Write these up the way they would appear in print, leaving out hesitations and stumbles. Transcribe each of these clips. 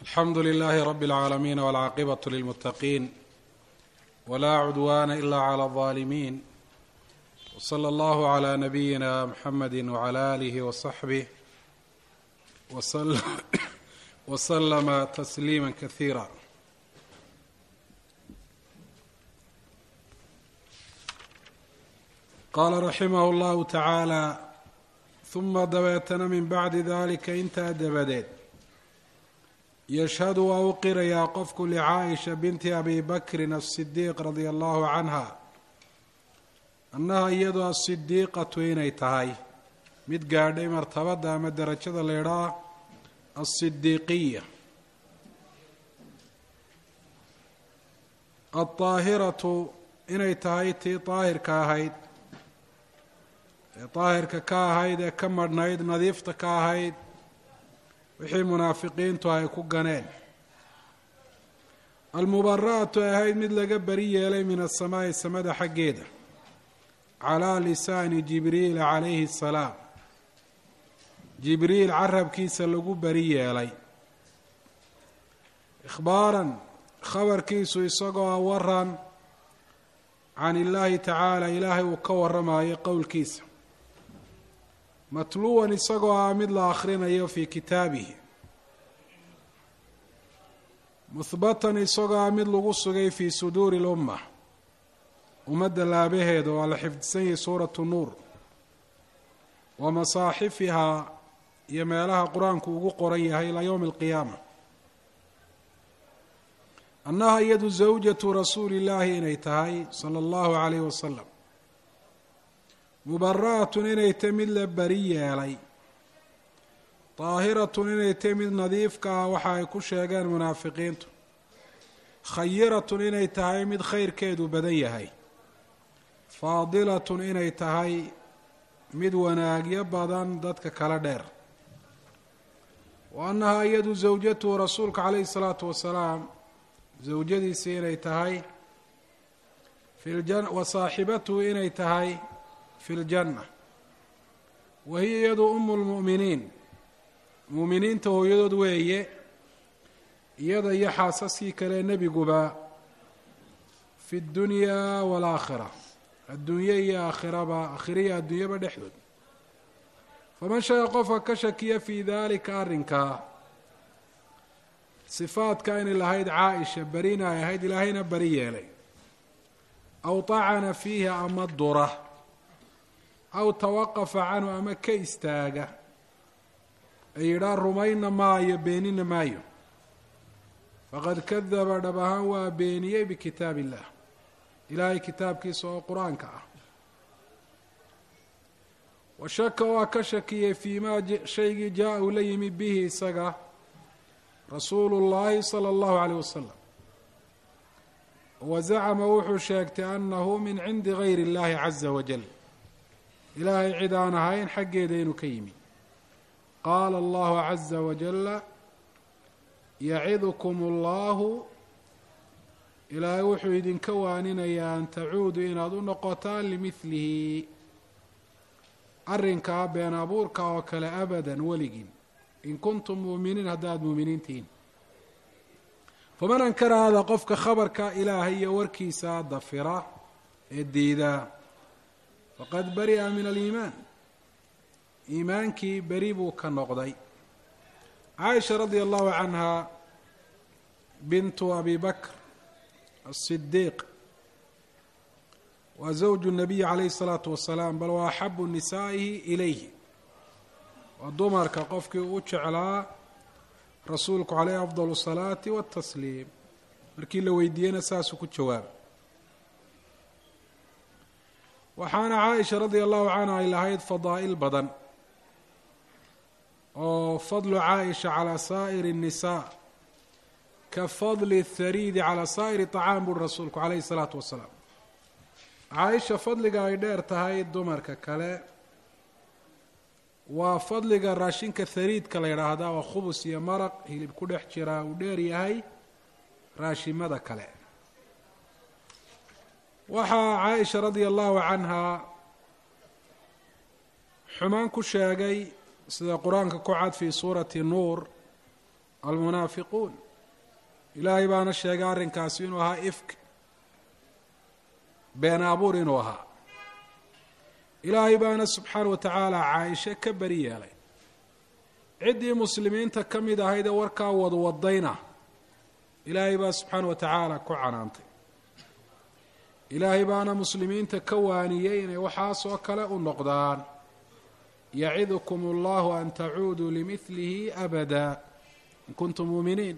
alxamdu لlh rb العaalamiin wاlcaaqibaة lilmutaqiin wlaa cudwana ila عlى الظaalimiin wslى اllah عlى nabiyina mxamedi wعlى alih وصaxbih wslma tasliima kahiira. qaala raximah اllahu tacaala huma dabeetana min bacdi dalika intaa dabadeed yashhadu waa u qirayaa qofku licaaisha binti abi bakrin asidiiq radia allahu canha annaha iyadoo asidiiqatu inay tahay mid gaadhay martabada ama derajada leedhaa asidiiqiya, aldaahiratu inay tahay tii daahirka ahayd ee daahirka ka ahayd ee ka madhnayd nadiifta ka ahayd wixii munaafiqiintu ay ku ganeen, almubara'atu ay ahayd mid laga beri yeelay min asamaa'i samada xaggeeda calaa lisaani jibriila calayhi asalaam, jibriil carabkiisa lagu beri yeelay, ikhbaaran khabarkiisu isagoo a waran can illaahi tacaala ilaahay uu ka waramayo qowlkiisa, matluwan isagoo ah mid la akhrinayo fii kitaabihi, muhbatan isagoo ah mid lagu sugay fii suduuri lumma ummadda laabaheeda waa la xifdisan yahay suuratu nuur, wa masaaxifihaa iyo meelaha qur-aanku ugu qoran yahay ilaa yowmi alqiyaama, annaha iyadu zawjatu rasuuli illaahi inay tahay sala allahu calayhi wasalam, mubara'atun inay tahy mid la beri yeelay, daahiratun inay tahy mid nadiifka ah waxa ay ku sheegeen munaafiqiintu, khayiratun inay tahay mid khayrkeedu badan yahay, faadilatun inay tahay mid wanaagyo badan dadka kala dheer, wa annahaa iyadu zawjatuhu rasuulka calayhi salaatu wasalaam zawjadiisii inay tahay wa saaxibatuhu inay tahay fi ljanna, wa hiya iyadu umu lmu'miniin mu'miniinta hooyadood weeye, iyada iyo xaasaskii kale nebiguba fi ddunyaa waalaakhira adduunye iyo aakhiraba aakhiriya adduunyaba dhexdood, faman shaya qofka ka shakiya fii daalika arrinkaa sifaadka inay lahayd caaisha berina ay ahayd ilaahayna beri yeelay, aw tacana fiihi ama dura aw tawaqafa canhu ama ka istaaga ay yidhaa rumayna maayo beenina maayo, faqad kadaba dhab ahaan waa beeniyey bikitaab illah ilaahay kitaabkiisa oo qur-aanka ah, wa shaka waa ka shakiyey fii maa shaygii jaa uu la yimi bihi isaga rasuulu llaahi sala allahu calayh wasalam, wa zacama wuxuu sheegtay annahu min cindi gayri اllahi caza wajal ilaahay cid aan ahayn xaggeeda inuu ka yimi, qaala allahu caza wajala yacidukum allahu ilaahay wuxuu idinka waaninayaa an tacuudu inaad u noqotaan limidlihi arrinkaa been abuurka oo kale abadan weligiin in kuntum muuminiin haddaad muuminiin tihiin, faman ankara hada qofka khabarka ilaahay iyo warkiisa dafira ee diidaa faqad bari'a min aliimaan iimaankii beri buu ka noqday. caaisha radia allahu canha bintu abi bakr asidiiq waa zawju nabiyi calayhi الsalaatu wasalaam, bal waa axabu nisaa'ihi ilayhi, waa dumarka qofkii u jeclaa rasuulku caleyhi afdal الsalaati waاtasliim, markii la weydiiyeyna saasuu ku jawaabay. waxaana caaisha radia allahu canha ay lahayd fadaa'il badan oo fadlu caaisha calaa saa'iri الnisaa ka fadli اthariidi calaa saa'iri طacaam buri rasuulku calayhi الsalaatu wasalaam, caaisha fadliga ay dheer tahay dumarka kale waa fadliga raashinka hariidka la yidhaahdaa waa khubus iyo maraq hilib ku dhex jiraa uu dheer yahay raashimada kale. waxaa caaisha radia allahu canha xumaan ku sheegay sida qur-aanka ku cad fii suurati nuur almunaafiquun ilaahay baana sheegay arrinkaasi inuu ahaa ifk been abuur inuu ahaa ilaahay baana subxaana wa tacaala caaisha ka beri yeelay ciddii muslimiinta ka mid ahayd ee warkaa wadwadayna ilaahay baa subxaana wa tacaala ku canaantay ilaahay baana muslimiinta ka waaniyey inay waxaasoo kale u noqdaan yacidukum allahu an tacuuduu limidlihi abada in kuntum muuminiin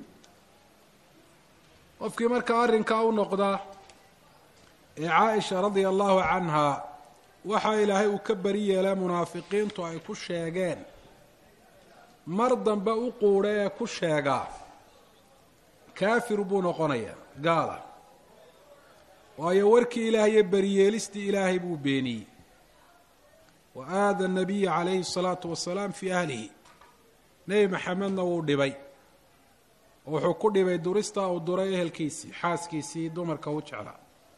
qofkii markaa arrinkaa u noqda ee caaisha radia allahu canha waxaa ilaahay uu ka beri yeelay munaafiqiintu ay ku sheegeen mar dambe u quudha ee ku sheegaa kaafir buu noqonayaa gaala waayo warkii ilaahay iyo beriyeelistii ilaahay buu beeniyey wa aada nabiya calayhi الsalaatu wasalaam fii ahlihi nebi maxamedna wuu dhibay oo wuxuu ku dhibay duristaa uu duray ehelkiisii xaaskiisii dumarka u jeclaa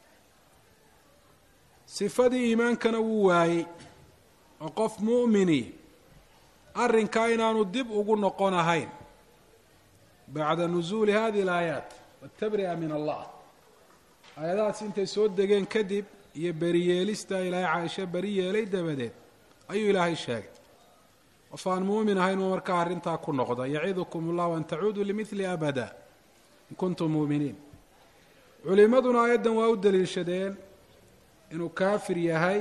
sifadii iimaankana wuu waayey oo qof mu'mini arrinkaa inaanu dib ugu noqon ahayn bacda nusuuli hadihi alaayaat watabri'a min allah aayadahaas intay soo degeen kadib iyo beriyeelista ilaahay caaisha beri yeelay dabadeed ayuu ilaahay sheegay qof aan muumin ahayn uu markaa arrintaa ku noqda yacidukum allahu an tacuuduu limidli abada in kuntum muuminiin culimaduna aayaddan waa u daliishadeen inuu kaafir yahay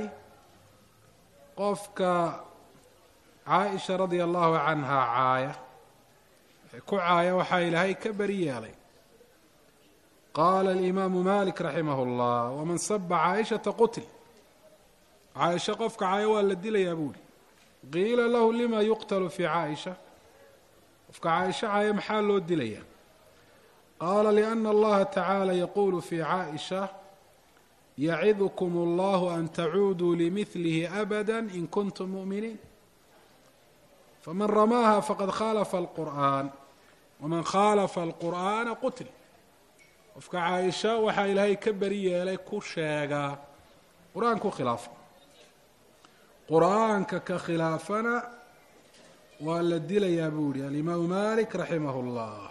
qofka caaisha radia allahu canha caaya ku caaya waxaa ilaahay ka beri yeelay qaala alimaamu malik raximah اllah waman saba caaishata qutil caaisha qofka caaya waa la dilayaa buuhi qiila lahu lima yuqtalu fii caaisha qofka caaisha caaya maxaa loo dilaya qaala liana allaha tacaala yaquulu fii caaisha yacidukum allahu an tacuuduu limidlihi abada in kuntum mu'miniin faman ramaaha faqad khaalafa alqur'aan waman khaalafa alqur'aana qutil qofka caaisha waxaa ilaahay ka beri yeelay ku sheegaa qur-aan ku khilaafa qur-aanka ka khilaafana waa la dilayaa buu yihi alimaamu malik raximah اllah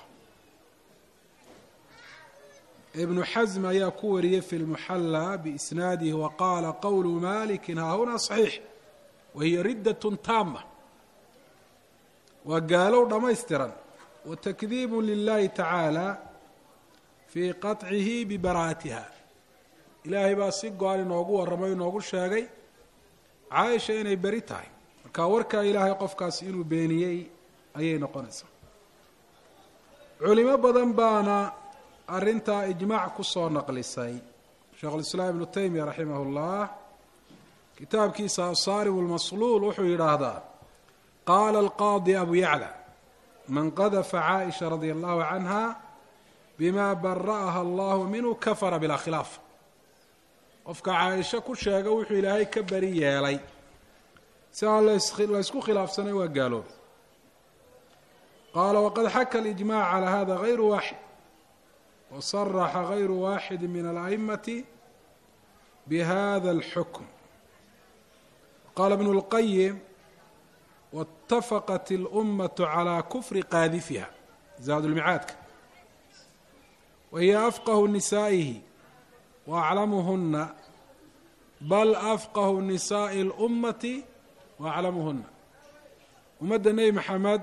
ibnu xasm ayaa ku wariyey fi lmuxalla biisnaadihi wa qaala qowlu maliki haahuna صaxiix wahiya riddat taama waa gaalow dhammaystiran wa takdiibu lilahi tacaala fii qaطcihi bibaraatiha ilaahay baa si go-an inoogu warramay inoogu sheegay caaisha inay beri tahay marka warkaa ilaahay qofkaasi inuu beeniyey ayay noqonaysaa culimo badan baana arrintaa ijmaac ku soo naqlisay sheekhulislaam ibnu taymiya raximah اllah kitaabkiisa asaaribu lmasluul wuxuu yidhaahdaa qaala alqaadi abu yacla man qadafa caaisha radia allahu canha bima bara'aha allahu minhu kafara bilaa khilaaf qofka caaisha ku sheega wuxuu ilaahay ka beri yeelay si aan laysku khilaafsanay waa gaaloobay qaala waqad xaka alijmac calى hada gayru waaxid wasaraxa gayru waaxidi min ala'imati bihada اlxukm qaala ibnu اlqayim waاtafaqat اlummatu calى kufri qaadifiha zaad ulmicaadka wahiya afqahu nisaa'ihi waaclamuhuna bal afqahu nisaa'i اlummati waaclamuhuna ummadda nebi maxamed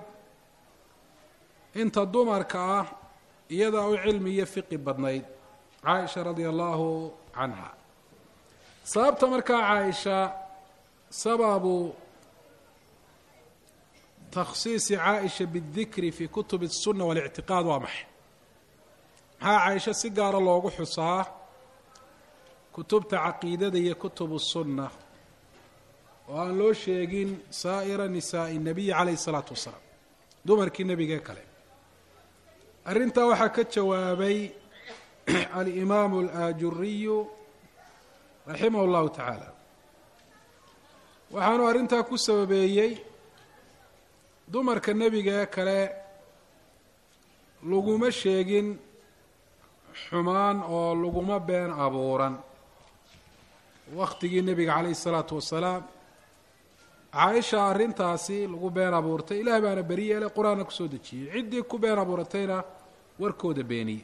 inta dumarka ah iyadaa u cilmi iyo fiqi badnayd caaisha radia allahu canha sababta markaa caaisha sababu takhsiisi caaisha bاdikri fi kutub الsuna waاlictiqaad waa maxay maxaa caaisha si gaara loogu xusaa kutubta caqiidada iyo kutub الsunna oo aan loo sheegin saa'ira nisaa'i الnabiyi calayh الsalaatu wasalaam dumarkii nebigee kale arrintaa waxaa ka jawaabay alimaamu alaajuriyu raximah اllahu tacaala waxaanu arrintaa ku sababeeyey dumarka nebiga ee kale laguma sheegin xumaan oo laguma been abuuran wakhtigii nebiga calayhi الsalaatu wasalaam caaisha arrintaasi lagu been abuurtay ilaah baana beri yeelay qur-aanna kusoo dejiyey ciddii ku been abuuratayna warkooda beeniyey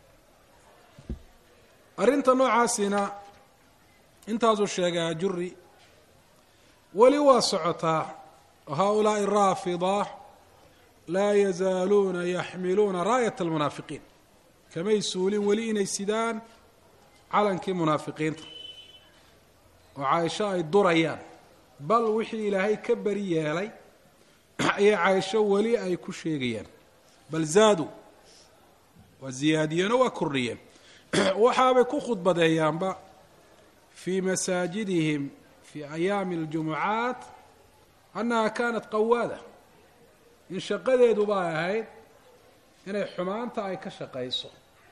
arrinta noocaasina intaasuu sheegay ajuri weli waa socotaa haؤulaaءi الraafida laa yazaaluuna yaxmiluuna raayat almunaafiqiin kamay suulin weli inay sidaan calankii munaafiqiinta oo caaisho ay durayaan bal wixii ilaahay ka beri yeelay ayay caaisho weli ay ku sheegayaan bal zaadu waa ziyaadiyeenoo waa kordhiyeen waxaabay ku khudbadeeyaanba fii masaajidihim fii ayaami اljumucaat annaha kaanat qawaada in shaqadeedu baa ahayd inay xumaanta ay ka shaqayso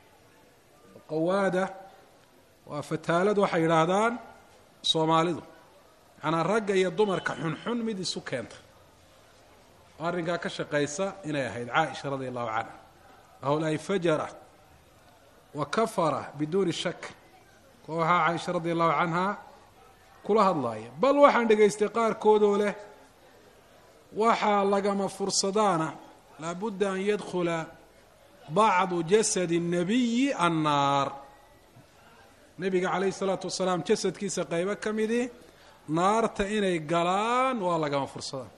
qawaada waa fataalad waxay yidhaahdaan soomaalidu macnaa ragga iyo dumarka xunxun mid isu keenta arrinkaa ka shaqaysa inay ahayd caaisha radia allahu canha haulaa'i fajara wa kafara biduuni shak kooxaa caaisha radia allahu canha kula hadlaaya bal waxaan dhegaystay qaarkoodoo leh waxaa lagama fursadaana laabudda an yadkhula bacdu jasadi الnabiyi annaar nebiga calayhi الsalaatu wasalaam jasadkiisa qaybo ka midii naarta inay galaan waa lagama fursadaan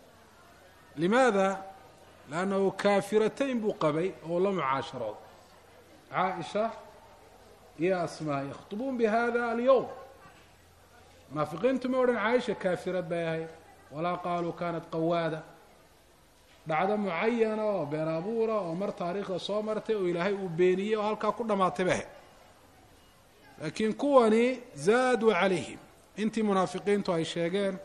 limaada lannahu kaafiratayn buu qabay oo la mucaasharooda caaisha iyo asmaa yakhطubuun bihada alyowm munaafiqiintu ma odhan caaisha kaafirad bay ahayd walaa qaaluu kaanat qawaada dhacdo mucayana oo been abuura oo mar taariikhda soo martay oo ilaahay uu beeniyey oo halkaa ku dhammaatay bay ahayd laakiin kuwani zaaduu calayhim intii munaafiqiintu ay sheegeen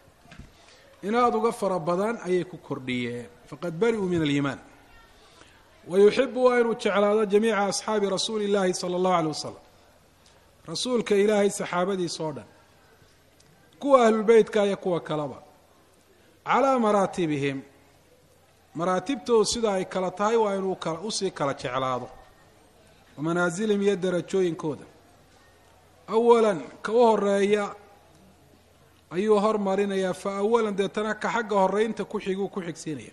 in aada uga fara badan ayay ku kordhiyeen faqad bari'uu min aliimaan wayuxibu waa inuu jeclaado jamiica asxaabi rasuuli اllaahi salى اllahu alيه wasalam rasuulka ilaahay saxaabadiisa oo dhan kuwa ahlulbeytka iyo kuwa kaleba calaa maraatibihim maraatibtoodu sida ay kala tahay waa inuu usii kala jeclaado wa manaasilihim iyo darajooyinkooda awalan ka u horeeya ayuu hormarinayaa fa awalan deetana ka xagga horeynta ku xiguu ku xigsiinaya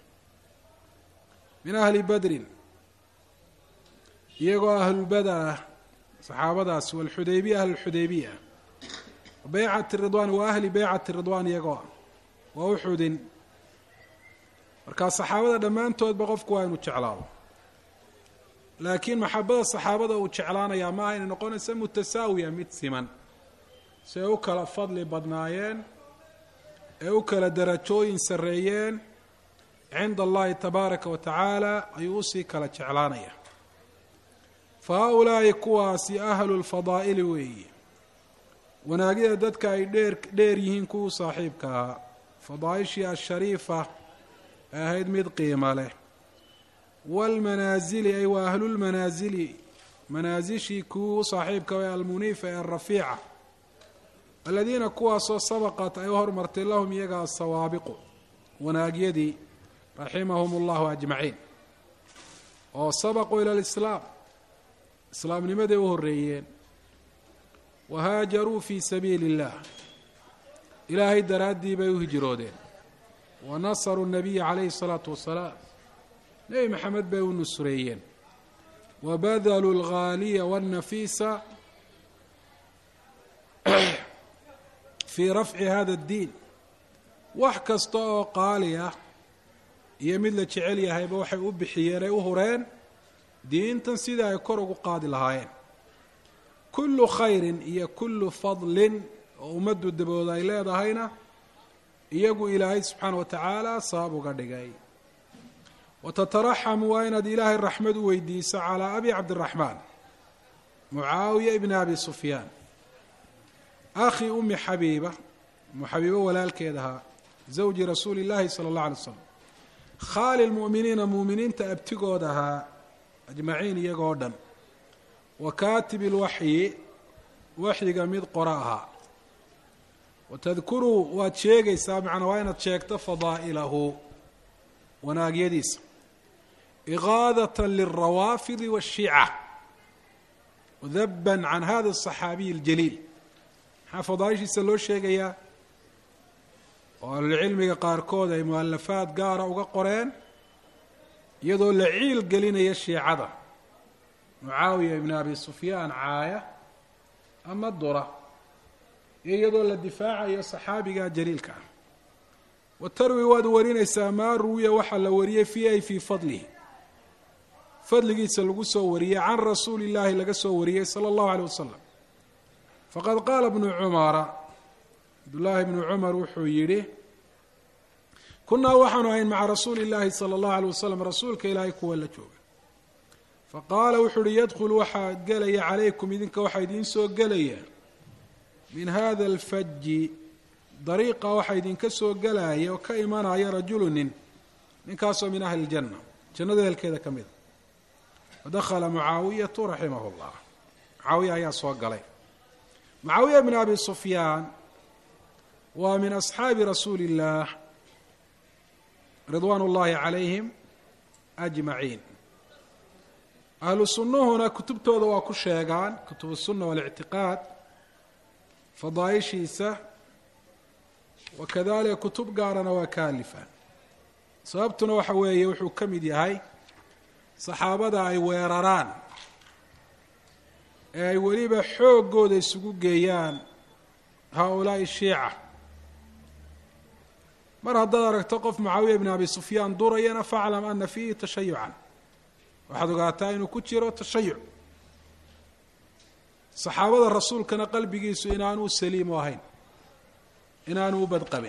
min ahli badrin iyagoo ahlulbadar ah saxaabadaas walxudaybiya ahlulxudaybiya baycati ridwaan wa ahli baycati ridwaan iyagoo ah waa uxudin markaa saxaabada dhammaantoodba qofku waa inuu jeclaado laakiin maxabada saxaabada uu jeclaanayaa maaha inay noqonaysa mutasaawiya mid siman si ay u kala fadli badnaayeen ee u kala darajooyin sarreeyeen cinda allahi tabaaraka wa tacaala ayuu usii kala jeclaanaya fa haa-ulaa'i kuwaasi ahlu lfadaa'ili weeye wanaagyada dadka ay dheer yihiin kuwuu saaxiibka ahaa fadaa'ishii ashariifa ee ahayd mid qiimo leh waalmanaasili ay wa ahlulmanaasili manaasishii kuwuu saaxiibka ee almuniifa ee alrafiica aladiina kuwaasoo sabaqat ay u hormartay lahum iyaga asawaabiqu wanaagyadii raximahum اllahu ajmaciin oo sabaquu ila alislaam islaamnimaday u horreeyeen wahaajaruu fii sabiili اllah ilaahay daraaddii bay u hijroodeen wa nasaruu nabiya calayhi الsalaatu wasalaam nebi maxamed bay u nusreeyeen wa badaluu اlghaaliya wاnnafiisa fii rafci hada اddiin wax kasta oo qaali ah iyo mid la jecel yahayba waxay u bixiyeen ay u hureen diintan sidii ay kor ugu qaadi lahaayeen kullu khayrin iyo kullu fadlin oo ummaddu dabooda ay leedahayna iyagu ilaahay subxaana wa tacaala sabab uga dhigay watataraxamu waa inaad ilaahay raxmad u weydiiso calaa abi cabdiraxmaan mucaawiya ibni abi sufyaan akhi umi xabiiba umu xabiibo walaalkeed ahaa zawji rasuuli اllaahi salى اllah alay slam khaali lmu'miniina mu'miniinta abtigood ahaa ajmaciin iyagoo dhan wa kaatibi lwaxyi waxyiga mid qora ahaa watadkuruu waad sheegaysaa macnaa waa inaad sheegto fadaa'ilahu wanaagyadiisa igaadatan lilrawaafidi waالshica wadaban can hada الصaxaabiyi اljaliil maxaa fadaaishiisa loo sheegayaa oo ahlulcilmiga qaarkood ay mualafaad gaara uga qoreen iyadoo la ciil gelinaya shiicada mucaawiya ibn abi sufyaan caaya ama dura iyo iyadoo la difaacayo saxaabiga jaliilka ah watarwi waad warinaysaa maa ruwiya waxaa la wariyey fii fadlihi fadligiisa lagu soo wariyey can rasuuli illaahi laga soo wariyey sala allahu aleyh wasalam faqad qaala bnu cumara cabdullaahi bnu cumar wuxuu yidhi kunaa waxaanu ahayn maca rasuuli illaahi sala allahu aleyh wasalam rasuulka ilaahay kuwa la jooga faqaala wuxuu uhi yadkhulu waxaa gelaya calaykum idinka waxaa idiin soo gelaya min hada alfaji dariiqa waxaa idinka soo gelaya oo ka imanaya rajulu ninkaasoo min ahli ljanna jannada ehelkeeda ka mida fadakhala mucaawiyatu raximahu llah mucaawiya ayaa soo galay mucaawiya bn abi sufyaan waa min asxaabi rasuuli اllah ridwaan اllahi calayhim ajmaciin ahlu sunnuhuna kutubtooda waa ku sheegaan kutub الsuna waاlictiqaad fadaaishiisa wakadalika kutub gaarana waa ka alifaan sababtuna waxa weeye wuxuu ka mid yahay saxaabada ay weeraraan ee ay weliba xoogooda isugu geeyaan haa-ulaa'i shiica mar haddaad aragto qof mucaawiya bn abi sufyaan durayana faclam ana fiihi tashayucan waxaad ogaataa inuu ku jiro tashayuc saxaabada rasuulkana qalbigiisu inaanu saliimu ahayn inaanu u badqabin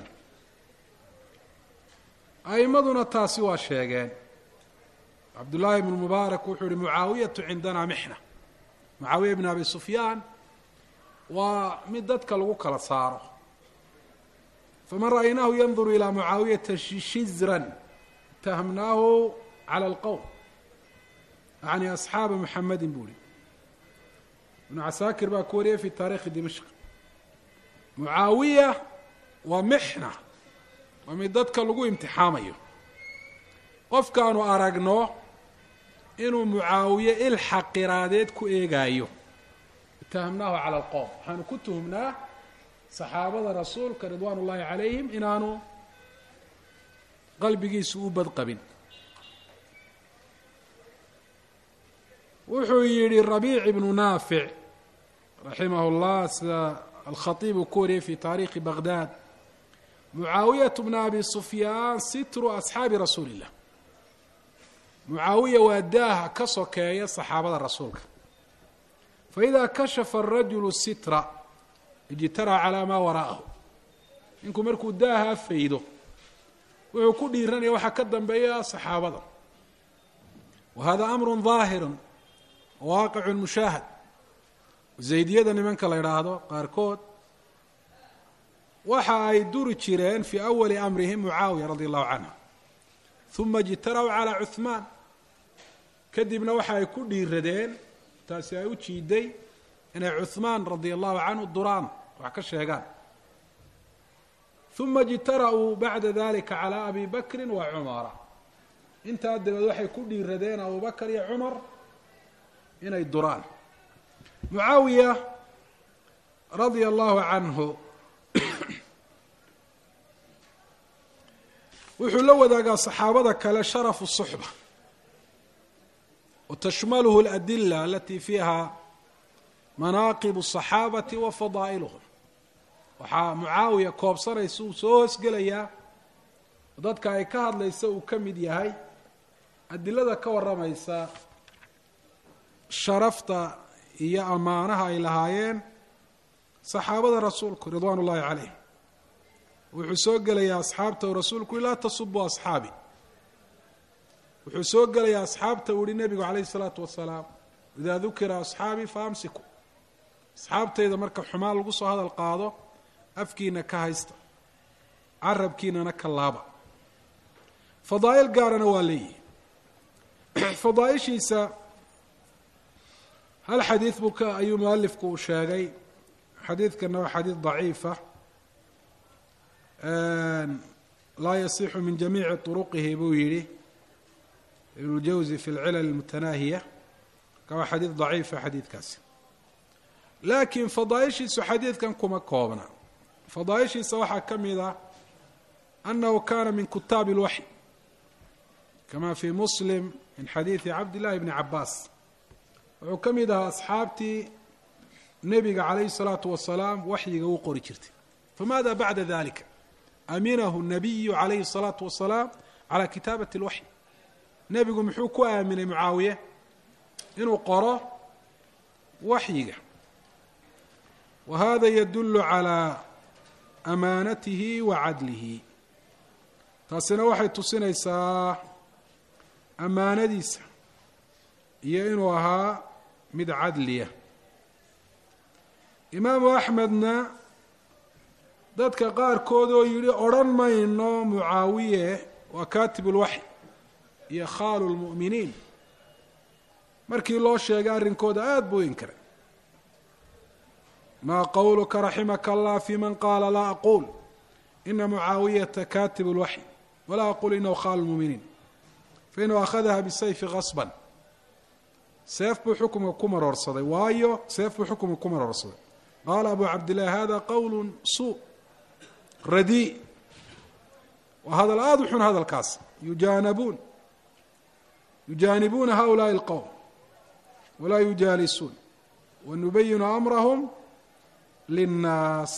a'imaduna taasi waa sheegeen cabdullaahi bnu mubaarak wuxuu yihi mucaawiyatu cindana mixna mucaawiya bn abi sufyaan waa mid dadka lagu kala saaro faman ra'aynaahu yanduru ilaa mucaawiyata shizran itahamnaahu cala alqowm yani asxaaba muxamedin buu ihi ibnu casaakir baa ku wariyay fi taarikhi dimashq mucaawiya waa mixna waa mid dadka lagu imtixaamayo qofkaanu aragno inuu mucaawiye ilxaqiraadeed ku eegaayo itahamnaahu cala alqowm waxaanu ku tuhumnaa saxaabada rasuulka ridwaan ullaahi calayhim inaanu qalbigiisu u badqabin wuxuu yidhi rabiic ibnu naafic raximah llah sida alkhatiib uu ku wariyey fi taariikhi baghdad mucaawiyatu bna abi sufyaan sitru asxaabi rasuuli illah mucaawiya waa daaha ka sokeeya saxaabada rasuulka faإida kashafa الrajulu sitra ijtaraca calaa maa wara'ahu ninku markuu daaha faydo wuxuu ku dhiiranaya waxaa ka dambeeya saxaabada wa hada amru ظaahiru waaqicu mushaahad zaydiyada nimanka la idhaahdo qaarkood waxa ay duri jireen fii awali amrihim mucaawiya radi allahu canhu uma ijtaraw calaa cuhmaan kadibna waxa ay ku dhiiradeen taasi ay u jiiday inay cuhmaan radia allahu canhu duraan wax ka sheegaan uma ijtara'uu bacda dalika calaa abi bakrin wa cumara intaa dabeed waxay ku dhiiradeen abubakar iyo cumar inay duraan mucaawiya radia allahu canhu wuxuu la wadaagaa saxaabada kale sharafu الصuxba watashmalhu اladila alati fiiha manaaqib الصaxaabati wa fadaa'iluhum waxaa mucaawiya koobsanaysa uu soo hoosgelayaa dadka ay ka hadlaysa uu ka mid yahay adilada ka waramaysa sharafta iyo ammaanaha ay lahaayeen saxaabada rasuulku ridwaan ullahi calayhim wuxuu soo gelayaa asxaabta u rasuulku laa tasubuu asxaabi wuxuu soo gelayaa asxaabta uu yihi nebigu calayhi الsalaatu wasalaam idaa dukira asxaabii faamsiku asxaabtayda marka xumaan lagu soo hadal qaado afkiina ka haysta carabkiinana ka laaba fadaa'il gaarana waa leeyihi fadaaishiisa hal xadiid buu ayuu mualifku uu sheegay xadiidkana waa xadiid daciifa laa yasixu min jamiici طuruqihi buu yihi ibnu jawzi fi اlcilal اlmutanaahiya ka waa xadiid daciifa xadiidkaasi laakiin fadaaishiisu xadiidkan kuma koobna fadaaishiisa waxaa ka mid ah أنه كان من كتاب الوحي كما في مسلم من حديث عبد الله بن عباس wuxuu ka mid ahaa asxaabtii nebiga calayhi الصalaaةu wasalaam waxyiga uu qori jirtay famaada bacda dalika aminahu الnabiyu calayhi الصalaaةu wasalaam calى kitaabaة اlwaxy nebigu muxuu ku aaminay mucaawiye inuu qoro waxyiga wa hada yadulu calى amaanatihi wa cadlihi taasina waxay tusinaysaa amaanadiisa iyo inuu ahaa mid cadliya imaamu axmedna dadka qaarkood oo yidhi odhan mayno mucaawiye waa kaatib ulwaxy iyo khaalu lmu'miniin markii loo sheegay arrinkooda aada buu inkaray maa qowluka raximaka allah fi man qaala laa aqul ina mucaawiyata kaatib ulwaxy walaa aqul inahu khaalu lmu'miniin fainahu akhadaha bisayfi gasban seef buu xukumka ku maroorsaday waayo seef buu xukumka ku maroorsaday qaala abu cabdillahi hada qowl suu radii waa hadal aada u xun hadalkaas yujaanibuuna haؤulaaءi اlqowm walaa yujaalisuun wanubayinu amrahum linnaas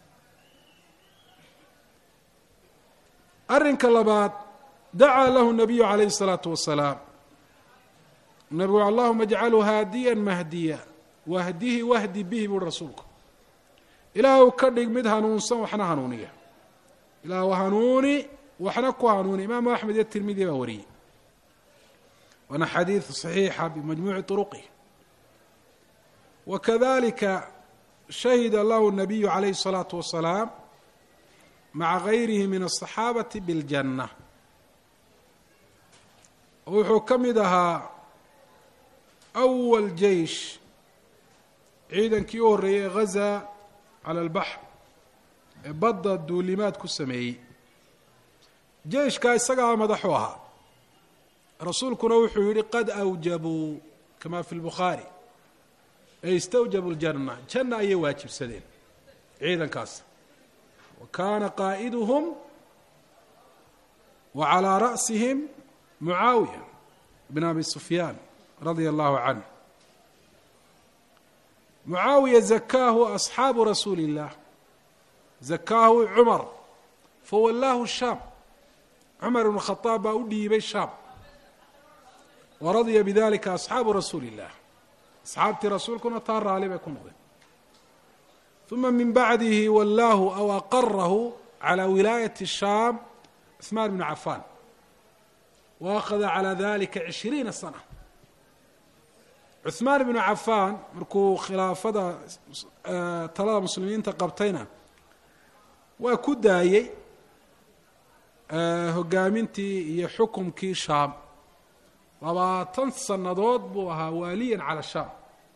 arrinka labaad dacaa lahu الnabiyu calayhi الsalaaةu wasalaam nabigu allahuma ajcalhu haadiya mahdiya wahdihi wahdi bihi buui rasuulku ilaahw ka dhig mid hanuunsan waxna hanuuniya ilaahw hanuuni waxna ku hanuuni imaamu axmed iyo tirmidi baa wariyey waana xadiid صaxiixa bimajmuuci طuruqih wakadalika shahida lahu الnabiyu calayhi الصalaaةu wasalaam maca gayrihi min الصaxaabati biاljanة wuxuu ka mid ahaa أول jeyش ciidankii u horreeyey ee غazaa calى الbaxr ee badda duulimaad ku sameeyey jeyشkaa isagaa madaxu ahaa rasuulkuna wuxuu yihi qad أwjabuu kama fi الbukhaarي ay istawjabuu الjanة janna ayay waajibsadeen ciidankaas wa kaana qaa'iduhum wa calىa ra'sihim mucaawiya bn abi sufyaan radia allahu canh mucaawiya zakaahu asxaabu rasuuli اllah zakaahu cumar fawallaahu shaam cumar ibn khadaab baa u dhiibay shaam waradya bidalika asxaabu rasuuli اllah asxaabtii rasuulkuna taa raali bay ku noqdeen uma min bacdihi wallaahu aw aqarahu calى wilaayati shaam cuثmaan bn cafaan wa akhada calى dalika 20 sana cuثmaan ibnu cafaan markuu khilaafada talada muslimiinta qabtayna waa ku daayey hogaamintii iyo xukumkii shaam 20 sannadood buu ahaa waaliyan cala shaam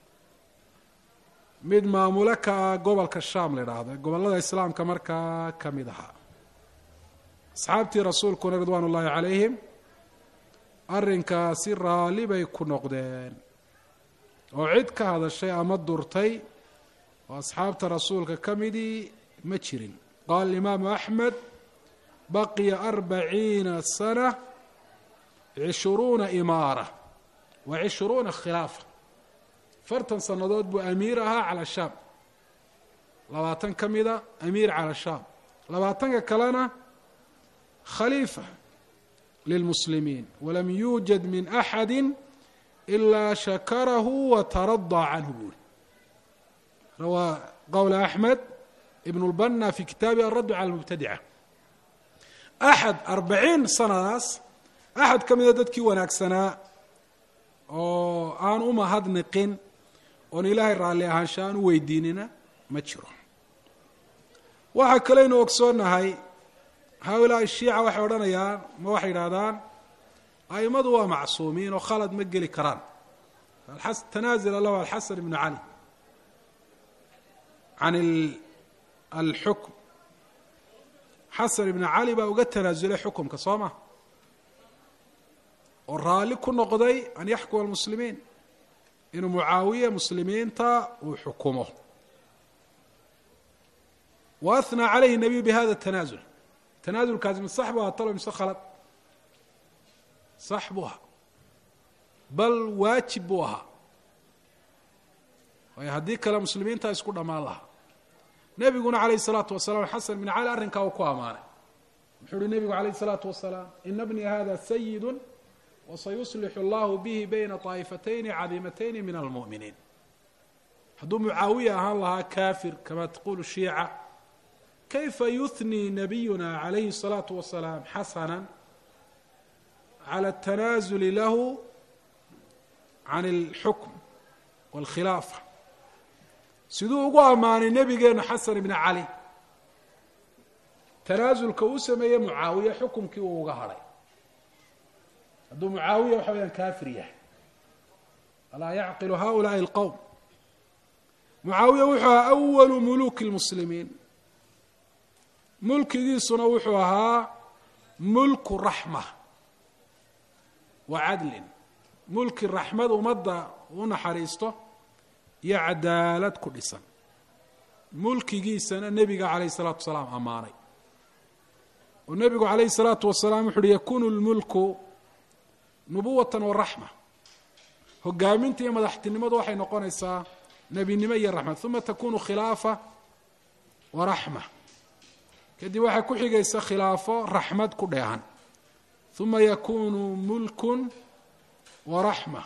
mid maamulo ka ah gobolka shaam la idhaahdo gobollada islaamka markaa ka mid ahaa asxaabtii rasuulkuna ridwaan ullaahi calayhim arrinkaasi raalli bay ku noqdeen oo cid ka hadashay ama durtay oo asxaabta rasuulka ka midii ma jirin qaala imaamu axmed baqiya 40 sana 20 imaara wa 20 khilaafa 40 sannadood buu amiir ahaa cala shaam 20 ka mida amiir cala shaam 20ka kalena khaliifa lilmuslimiin walam yuujad min axadi إلا شhakرh وترضى عnه buuri rawaa qwl أحmed بن الbنا في kitaabi الرad عlى المبتadعة أxad 40 sanadaas أxad ka mida dadkii wanaagsanaa oo aan u mahadniqin oon ilaahay raalli ahaansha aan u weydiinina ma jiro waxaa kaleynu ogsoonahay haaulaaء الشhiica waxay odhanayaan ma waxay idhahdaan aimadu waa macsuumiin oo khalad ma geli karaan tanaazala lahu alxasan ibnu cali can alxukm xasan ibnu cali baa uga tanaasulay xukumka soo ma oo raalli ku noqday an yaxkuma almuslimiin inuu mucaawiye muslimiinta uu xukumo wa ahnaa calayhi nabiyu bihada tanaasul tanaasulkaasi ma sax buu ahaa talo mise khalad sax buu ahaa bal waajib buu ahaa waayo haddii kale muslimiintaa isku dhammaan lahaa nebiguna calayh الsalaatu wasalaam xasan bin cali arrinkaa uu ku amaanay muxuu uhi nebigu calayh الsalaatu wasalaam ina bni hada sayidu wasayuslixu allahu bihi bayna طaa'ifatayni cadiimatayni min almu'miniin hadduu mucaawiya ahaan lahaa kafir kama taqulu shiica kayfa yuhnii nabiyuna calayhi الsalaatu wasalaam xasana cala الtanaazuli lahu can اlxukm wاlkhilaafa siduu ugu ammaanay nebigeena xasan ibni cali tanaasulka uu sameeyey mucaawiya xukumkii uu uga hadhay hadduu mucaawiya waxa weyaan kaafir yahay alaa yacqilu haؤulaaءi اlqowm mucaawiya wuxuu ahaa awalu muluki اlmuslimiin mulkigiisuna wuxuu ahaa mulku raxma wa cadlin mulki raxmad ummadda u naxariisto iyo cadaalad ku dhisan mulkigiisana nebiga calayh الsalaatu wasalaam ammaanay oo nebigu calayh الsalaatu wasalaam wuxu uhi yakunu اlmulku nubuwatan waraxma hogaaminta iyo madaxtinimadu waxay noqonaysaa nebinimo iyo raxmad uma takunu khilaafa waraxma kadib waxay ku xigaysa khilaafo raxmad ku dheehan uma yakunu mulkun waraxma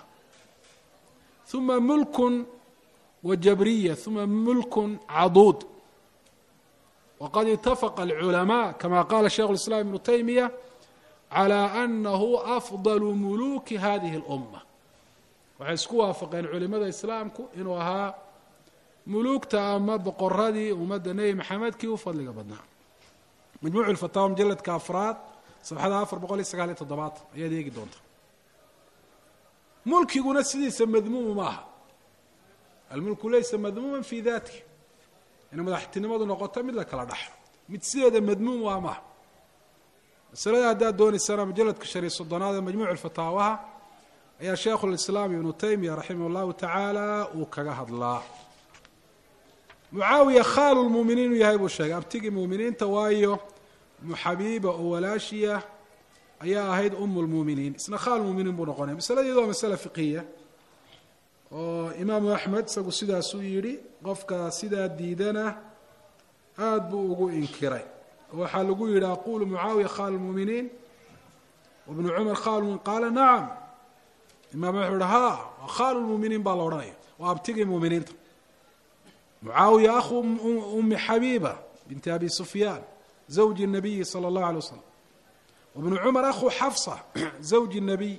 uma mulkun wajabriya uma mulkun caduud waqad itafaqa alculamaa kama qaala shaykhu اlislaam ibnu taymiya calى anahu afdalu muluki hadihi اlumma waxay isku waafaqeen culimada islaamku inuu ahaa muluugta ama boqoradii ummadda nebi maxamed kii u fadliga badnaa majmuuc اlfataawa mujaladka afraad sabxada 497 ayaad eegi doonta mulkiguna sidiisa madmuumu maaha almulku laysa madmuuma fi datih inay madaxtinimadu noqoto mid la kala dhaxlo mid sideeda madmuum waa maaha masalada haddaad doonaysana mujaladka 5 ee majmuuc اlfataawaha ayaa shaykhu اlislaam ibnu taymiya raximah اllahu tacaala uu kaga hadlaa mucaawiya khaalu lmuuminiin uu yahay buu sheegay abtigii muuminiinta waayo muxabiiba oo walaashiya ayaa ahayd lmuuminiin isna khaal muminiin buu noqonaya masaladeedu waa masale fiqiya oo imaamu axmed isagu sidaasuu yidhi qofka sidaa diidana aada buu ugu inkiray oo waxaa lagu yidhi aqulu mucaawiya khaal lmuuminiin wabnu cumar khaal mumin qaala nacam imaam wuxuu ihi ha khaalu lmuuminiin baa la odhanaya waa abtigii muuminiinta mucaawiya akhu umi xabiiba binti abi sufyaan zawji الnabiyi salى اllahu alيه waslm wbnu cumar akhu xafsa zawji الnabiy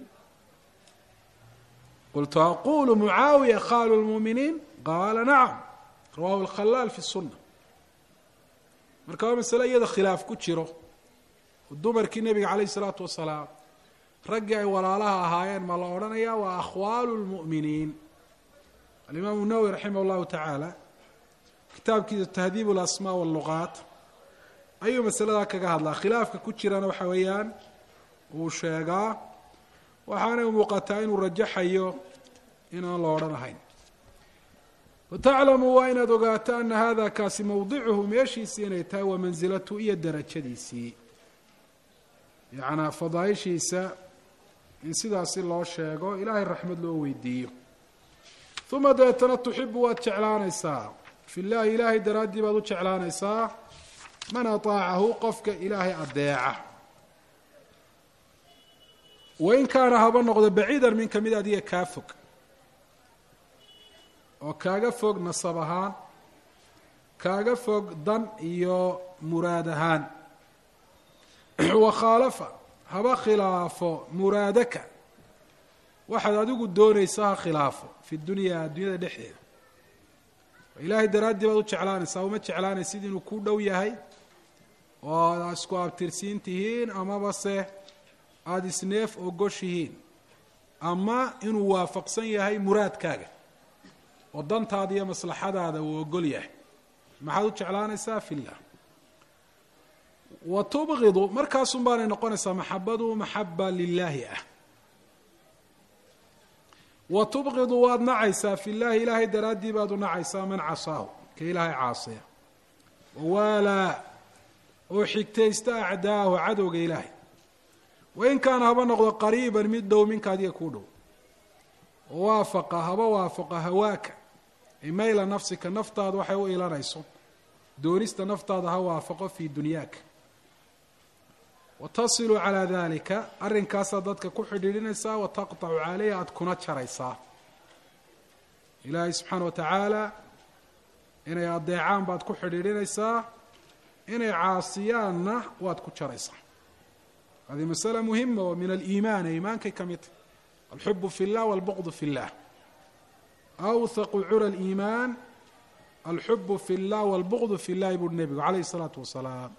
qultu aqulu mucaawiya khaalu lmuuminiin qaala nacam rawahu اlkhalaal fi الsuna marka waa masale iyada khilaaf ku jiro dumarkii nebiga calayh الsalaatu wasalaam raggii ay walaalaha ahaayeen ma la odhanaya waa akhwaalu lmu'miniin alimaamu nawowi raximah اllahu tacaala kitaabkiisa tahdiib اlasmaa wاlluqaat ayuu masaladaa kaga hadlaa khilaafka ku jirana waxa weeyaan uu sheegaa waxaanay muuqataa inuu rajaxayo inaan la odhanahayn fataclamu waa inaad ogaato ana hada kaasi mowdicuhu meeshiisii inay tahay waa mansilatu iyo darajadiisii yacnaa fadaaishiisa in sidaasi loo sheego ilaahay raxmad loo weydiiyo uma dabeetana tuxibu waad jeclaanaysaa fi llaahi ilaahay daraaddii baad u jeclaanaysaa man aطaacahu qofka ilaahay adeeca wain kaana haba noqdo baciidan minka mid adiga kaa fog oo kaaga fog nasab ahaan kaaga fog dan iyo muraad ahaan wakhaalafa haba khilaafo muraadaka waxaad adigu doonaysa ha khilaafo fi dunya addunyada dhexdeeda ilaahay daraaddii baad u jeclaanaysaa uma jeclaanaysid inuu ku dhow yahay oo aad isku abtirsiin tihiin amaba se aada isneef ogoshihiin ama inuu waafaqsan yahay muraadkaaga oo dantaada iyo maslaxadaada uu ogol yahay maxaad u jeclaanaysaa fi llah wa tubqidu markaasun baanay noqonaysaa maxabadu maxaba lilaahi ah wa tubqidu waad nacaysaa fi llaahi ilaahay daraaddii baad u nacaysaa man casaahu ka ilaahay caasiya wawaalaa oo xigtaysta acdaahu cadowga ilaahay wain kaana haba noqdo qariiban mid dhow minka adiga kuu dhow waafaqa haba waafaqa hawaaka mayla nafsika naftaada waxay u ilanayso doonista naftaada ha waafaqo fii dunyaaka watasilu calaa dalika arrinkaasaad dadka ku xidhiidhinaysaa wataqطacu caleyha aada kuna jaraysaa ilaahay subxaana wa tacaala inay adeecaan baad ku xidhiidhinaysaa inay caasiyaanna waad ku jaraysaa hadi masala muhima oo min aliimaan iimaankay ka mid tahy alxubu fi اllah walbuqdu fi اllah awthaqu cura aliimaan alxubu fi اllah walbuqdu fi اllahi buuri nebigu calayhi الsalaatu wasalaam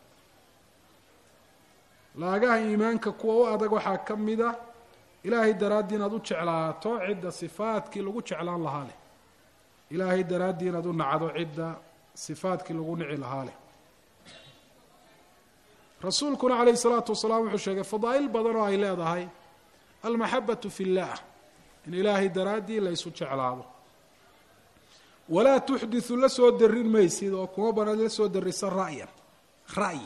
laagaha iimaanka kuwa u adag waxaa ka mida ilaahay daraaddii inaad u jeclaato cidda sifaadkii lagu jeclaan lahaa leh ilaahay daraaddii inaad u nacdo cidda sifaadkii lagu nici lahaa leh rasuulkuna calayhi الsalaatu wasalaam wuxuu sheegay fadaa'il badan oo ay leedahay almaxabatu fi اllah in ilaahay daraaddii la ysu jeclaado walaa tuxdiثu la soo darin maysid oo kuma banaad la soo darisa ra'yan ra'yi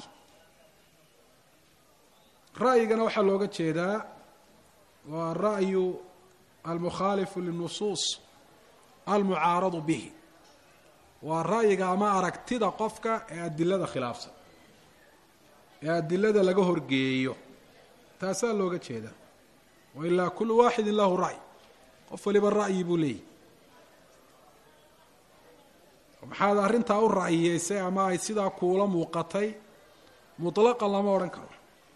ra'yigana waxaa looga jeedaa waa ra'yu almukhaalifu linusuus almucaaradu bihi waa ra'yiga ama aragtida qofka ee adilada khilaafsan ee adilada laga horgeeyo taasaa looga jeedaa wailaa kulu waaxidin lahu ra'y qof waliba ra'yi buu leeyahy maxaad arrintaa u ra'yiyeysay ama ay sidaa kuula muuqatay muطlaqan lama odhan karo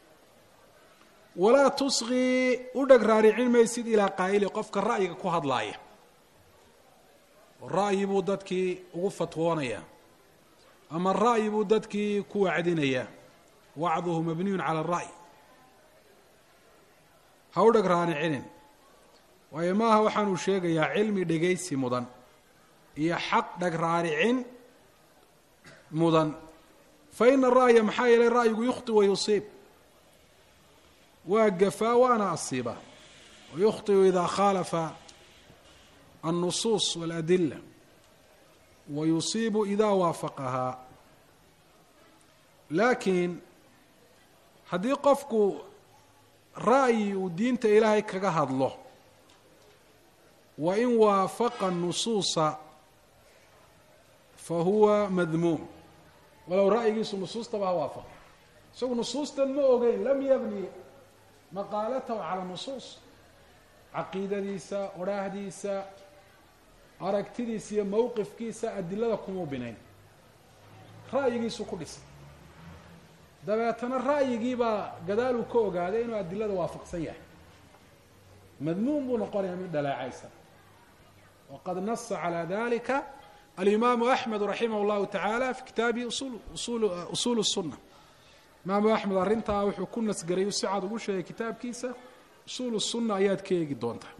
walaa tusqii u dheg raaricin maysid ilaa qaa'ili qofka ra'yiga ku hadlaaya ra'yi buu dadkii ugu fatwoonayaa ama ra'yi buu dadkii ku wacdinayaa wacduhu mabniyun cala ara'y ha u dheg raaricinin waayo maaha waxaanuu sheegayaa cilmi dhegaysi mudan iyo xaq dheg raaricin mudan fa ina ra'ya maxaa yeelay ra'yigu yukhti wa yusiib waa gafaa waana asiiba wayukhطiu ida khaalafa الnusuus waاladila wayusiibu ida waafaqahaa laakiin haddii qofku ra'yi uu diinta ilaahay kaga hadlo wain waafaqa الnusuusa fahuwa madmuum walow ra'yigiisu nusuustaba ha waafaqa isagu nusuustan ma ogeyn lam yabni maqaalatahu calى nusuus caqiidadiisa odhaahdiisa aragtidiisa iyo mowqifkiisa adilada kumuu binayn ra'yigiisu ku dhisay dabeetana ra'yigiibaa gadaal uu ka ogaaday inuu adilada waafaqsan yahay madmuum buu noqonayaa mid dhaleecaysa waqad nasa calى dalika alimaamu axmed raximah اllahu tacaala fi kitaabihi usuul الsuna imaamu axmed arrintaa wuxuu ku nasgaray u si cad ugu sheegay kitaabkiisa usuul الsuna ayaad ka eegi doontaa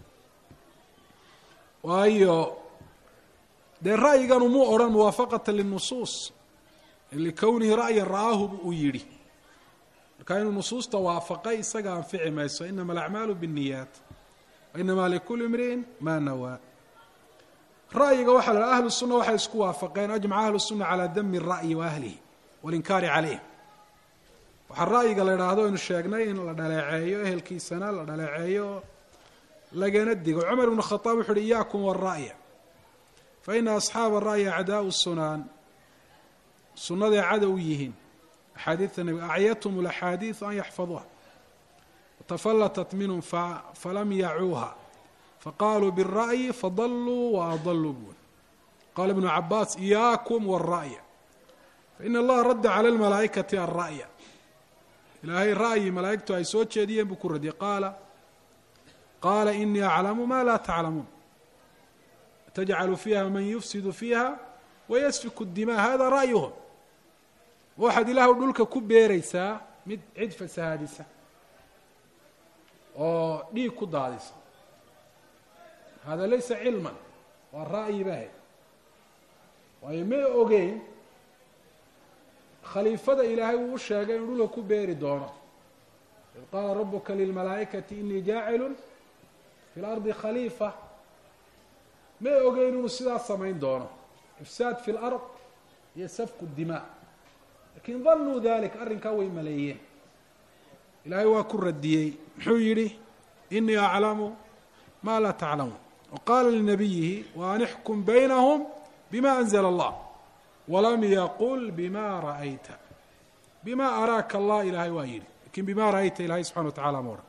waayo dee ra'yigan umuu odhan muwaafaqata linusuus likownihi ra'yan ra'aahu uu yidhi marka inuu nusuusta waafaqay isaga anfici mayso inama alacmaalu biالniyaat wainama likuli imri'in maa nawaa ra'yiga waxaa la ahlu الsuna waxay isku waafaqeen ajmaca ahlu الsuna calى dami الra'yi wa ahlihi walinkaari calayh waxaa ra'yiga la idhaahdo aynu sheegnay in la dhaleeceeyo ehelkiisana la dhaleeceeyo lagana digo cumar ibnu khadaab wuxu uhi iyaakum wاra'ya faina asxaaba الra'yi acdaau الsunaan sunnaday cadow yihiin axaadiidta nebiga acyathum اlaxaadiiثu an yaxfaduuha watafalatat minhum falam yacuuha faqaaluu biالra'yi fadaluu waadaluu bun qaala ibnu cabaas iyaakum wاra'ya faina allaha radda calى اlmalaa'ikati alra'ya ilaahay ra'yi malaa'igtu ay soo jeediyeen buu ku radiyay qaala inii aclamu ma laa taclamuun tajcalu fiiha man yufsidu fiiha wayasfiku الdima hada ra'yuhum waxaad ilaahu dhulka ku beeraysaa mid cid fasahaadisa oo dhiig ku daadisa hada laysa cilman waa ra'yi bahe waayo may ogeyn khaliifada ilaahay wuu u sheegay inuu dhulka ku beeri doono id qaala rabuka lilmalaa'ikati inii jaacilun fi اlardi khaliifa may ogeyn inuu sidaas samayn doono ifsaad fi اlard iyo safku dimaa lakin danuu dalik arrinkaa way maleeyeen ilaahay waa ku radiyey muxuu yidhi inii aclamu ma laa taclamuun waqaala linabiyihi waan ixkum baynahum bima anzla allah walam yaqul bima ra'ayta bima araaka allah ilaahay waa yidhi lakin bima ra'ayta ilahay subxana wa tacala ma odhan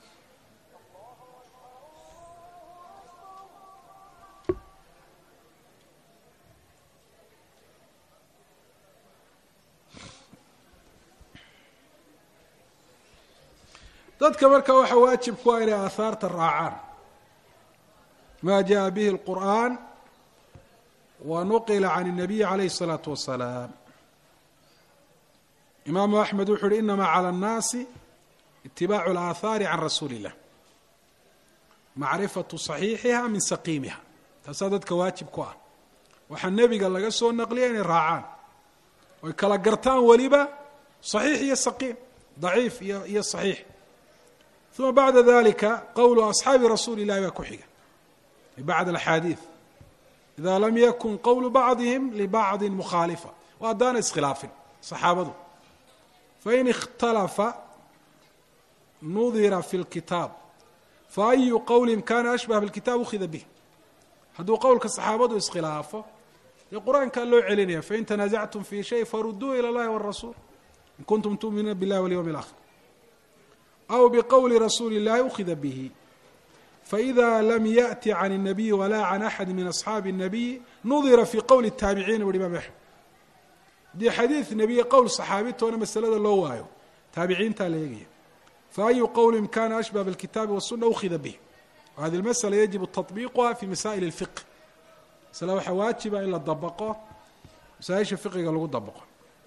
dadka marka waxa waajib ku ah inay aahaarta raacaan ma jaءa bihi الqur'an wa nuqila can الnabiy عalayه الصalaaةu wasalaam imaamu axmed wuxu uhi inama calى الnaasi itibaacu اlaahaari can rasuuli الlah macrifaةu صaxiixiha min saqiimiha taasaa dadka waajib ku ah waxaa nebiga laga soo naqliya inay raacaan oy kala gartaan weliba صaxiix iyo saqiim daciif iyo صaxiix uma bacda dalika qowlu asxaabi rasuuli اllahi baa ku xiga bacd axaadiiث ida lam yakun qowlu bacdihim libacdi mukhaalifa o haddaana iskhilaafin saxaabadu fain ikhtalafa nudira fi اlkitaab faayu qowlin kana ashbaha bاlkitaab ukhida bih hadduu qowlka saxaabadu iskhilaafo dee qur-aankaa loo celinaya fain tanaasactum fi shay faruduu ilى اllahi wالrasuul in kuntum tuuminuuna biاllahi walyowm اlآkhir aw bqowli rasuuli اllahi ukhida bihi faإida lam yaأti can الnabiyi wala can axadi min asxaabi الnabiyi nudira fi qowli الtaabiciina bu imaam axmed haddii xadiid nebiye qowl saxaabitoona masalada loo waayo taabiciintaa la eegaya faayu qowlin kana ashbaha bاlkitaabi waالsuna ukhida bih hadi اlmasأla yajibu taطbiiquha fi masaa'il الfiqh masale waxaa waajiba in la dabaqo masaaisha fiqiga lagu dabaqo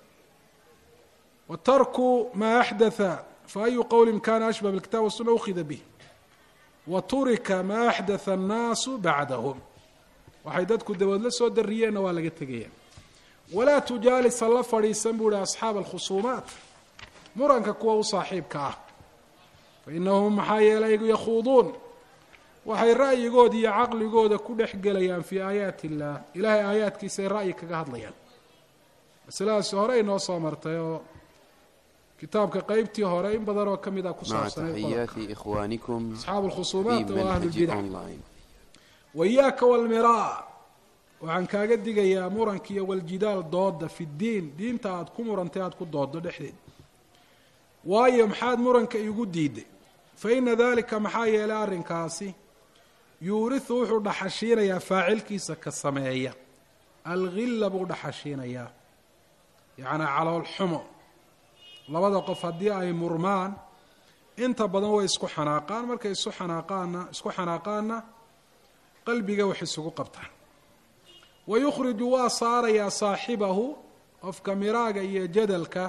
wa tarku ma axdatha faأyu qowli kana ashbaha bاlkitaab waالsuna ukhida bih wa turika ma axdatha الnaasu bacdahum waxay dadku dabood la soo dariyeenna waa laga tegaya walaa tujaalisa la fadhiisan buu ihi asxaaba alkhusuumaat muranka kuwa u saaxiibka ah fainahum maxaa yeelay yakhuuduun waxay ra'yigooda iyo caqligooda ku dhex gelayaan fii aayaati illah ilahay aayaadkiisa ay ra'yi kaga hadlayaan masaladaasi hore inoo soo martay oo kitaabka qeybtii hore in badan oo kamid a ku saabsanay asxaabu lkhusuumaat wa ahlu lbidac wa iyaaka walmiraa waxaan kaaga digayaa muranka iyo waljidaal dooda fi ddiin diinta aada ku murantay aada ku doodo dhexdeed waayo maxaad muranka igu diiday fa ina dalika maxaa yeelay arrinkaasi yuurihu wuxuu dhaxashiinayaa faacilkiisa ka sameeya alghilla buu dhaxashiinayaa yacnaa calool xumo labada qof haddii ay murmaan inta badan way isku xanaaqaan markay isku xanaaqaanna qalbiga wax isugu qabtaan wa yukhriju waa saarayaa saaxibahu qofka miraaga iyo jadalka